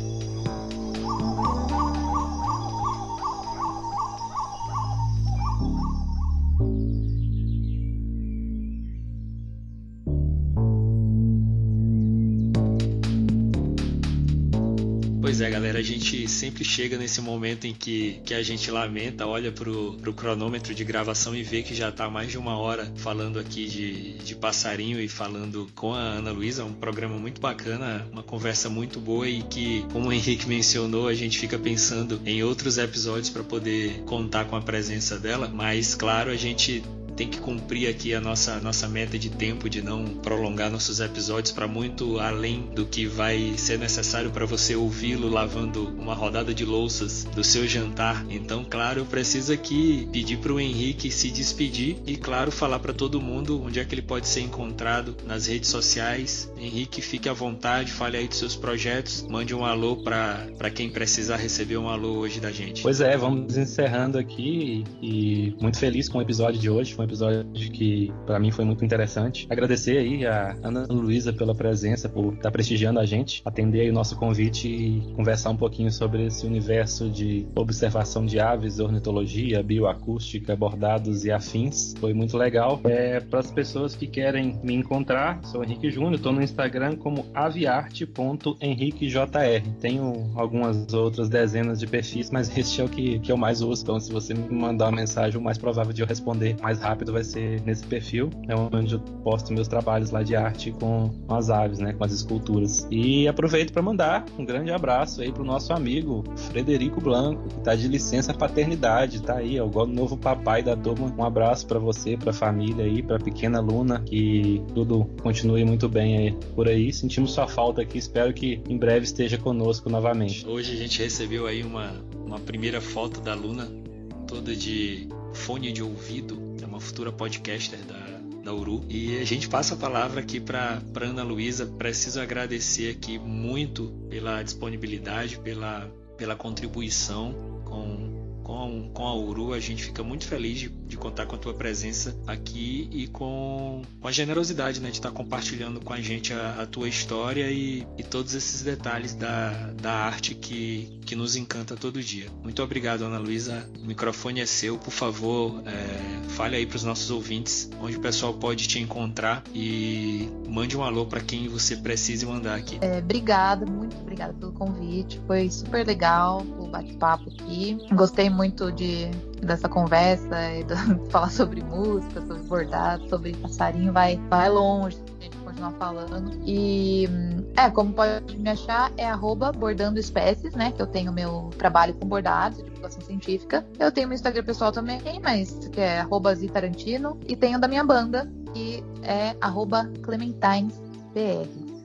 Pois é, galera, a gente sempre chega nesse momento em que, que a gente lamenta, olha pro, pro cronômetro de gravação e vê que já tá mais de uma hora falando aqui de, de passarinho e falando com a Ana Luísa, um programa muito bacana, uma conversa muito boa e que, como o Henrique mencionou, a gente fica pensando em outros episódios para poder contar com a presença dela, mas claro, a gente tem que cumprir aqui a nossa, nossa meta de tempo, de não prolongar nossos episódios para muito além do que vai ser necessário para você ouvi-lo lavando uma rodada de louças do seu jantar. Então, claro, eu preciso aqui pedir para o Henrique se despedir e, claro, falar para todo mundo onde é que ele pode ser encontrado nas redes sociais. Henrique, fique à vontade, fale aí dos seus projetos, mande um alô para quem precisar receber um alô hoje da gente. Pois é, vamos encerrando aqui e muito feliz com o episódio de hoje. Foi um episódio que para mim foi muito interessante. Agradecer aí a Ana Luísa pela presença, por estar prestigiando a gente, atender aí o nosso convite e conversar um pouquinho sobre esse universo de observação de aves, ornitologia, bioacústica, bordados e afins. Foi muito legal. É, para as pessoas que querem me encontrar, sou Henrique Júnior, estou no Instagram como aviarte ponto henrique j r. Tenho algumas outras dezenas de perfis, mas esse é o que, que eu mais uso. Então, se você me mandar uma mensagem, o mais provável de eu responder mais rápido vai ser nesse perfil, é onde eu posto meus trabalhos lá de arte com, com as aves, né, com as esculturas. E aproveito para mandar um grande abraço aí pro nosso amigo Frederico Blanco, que tá de licença paternidade, tá aí, é o novo papai da turma. Um abraço para você, pra família aí, pra pequena Luna, que tudo continue muito bem aí por aí. Sentimos sua falta aqui, espero que em breve esteja conosco novamente. Hoje a gente recebeu aí uma, uma primeira foto da Luna, toda de fone de ouvido, é uma futura podcaster da, da Uru, e a gente passa a palavra aqui para Ana Luísa. Preciso agradecer aqui muito pela disponibilidade, pela, pela contribuição com Com, com a Uru. A gente fica muito feliz de, de contar com a tua presença aqui e com, com a generosidade, né, de estar compartilhando com a gente a, a tua história e, e todos esses detalhes da, da arte que, que nos encanta todo dia. Muito obrigado, Ana Luísa. O microfone é seu. Por favor, é, fale aí para os nossos ouvintes onde o pessoal pode te encontrar e mande um alô para quem você precise mandar aqui. É, obrigada, muito obrigada pelo convite. Foi super legal o bate-papo aqui. Gostei muito de, dessa conversa e de falar sobre música, sobre bordado, sobre passarinho. Vai, vai longe a gente continuar falando. E é, como pode me achar, é arroba bordando espécies, né? Que eu tenho meu trabalho com bordados, divulgação científica. Eu tenho meu Instagram pessoal também, mas que é arroba zitarantino. E tenho da minha banda, que é arroba clementinesbr.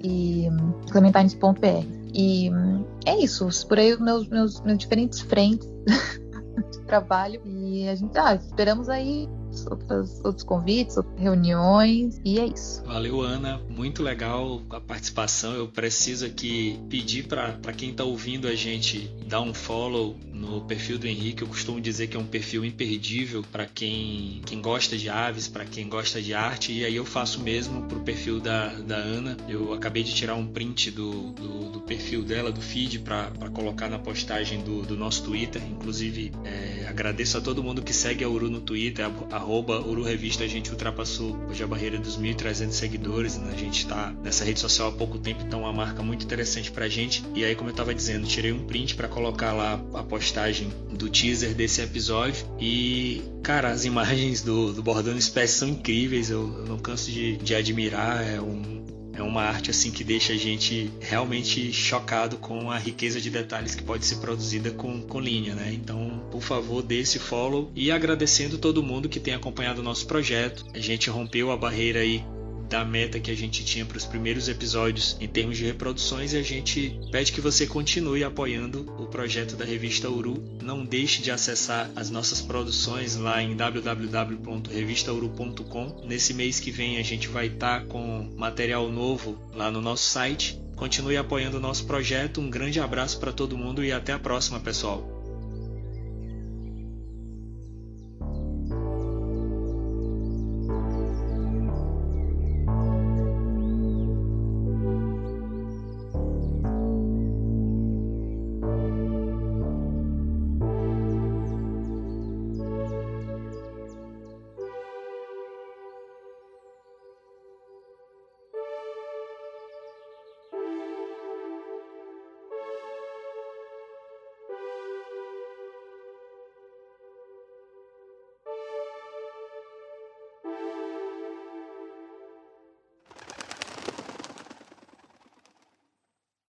E clementines ponto b r. E é isso, por aí meus, meus, meus diferentes frentes de trabalho. E a gente, ah, esperamos aí outros, outras, outros convites, outras reuniões, e é isso. Valeu, Ana. Muito legal a participação. Eu preciso aqui pedir para quem está ouvindo a gente dar um follow no perfil do Henrique. Eu costumo dizer que é um perfil imperdível para quem, quem gosta de aves, para quem gosta de arte, e aí eu faço mesmo para o perfil da, da Ana. Eu acabei de tirar um print do, do, do perfil dela, do feed, para colocar na postagem do, do nosso Twitter. Inclusive, é, agradeço a todo mundo que segue a Uru no Twitter, arroba Uru Revista. A gente ultrapassou hoje a barreira dos mil e trezentos seguidores, né? A gente está nessa rede social há pouco tempo, então é uma marca muito interessante pra gente. E aí, como eu estava dizendo, tirei um print para colocar lá a postagem do teaser desse episódio. E, cara, as imagens do, do Bordando Espécie são incríveis, eu, eu não canso de, de admirar. É um É uma arte assim que deixa a gente realmente chocado com a riqueza de detalhes que pode ser produzida com, com linha, né? Então, por favor, dê esse follow, e agradecendo todo mundo que tem acompanhado o nosso projeto. A gente rompeu a barreira aí da meta que a gente tinha para os primeiros episódios em termos de reproduções, e a gente pede que você continue apoiando o projeto da revista Uru. Não deixe de acessar as nossas produções lá em w w w ponto revista uru ponto com. Nesse mês que vem a gente vai estar com material novo lá no nosso site. Continue apoiando o nosso projeto. Um grande abraço para todo mundo e até a próxima, pessoal.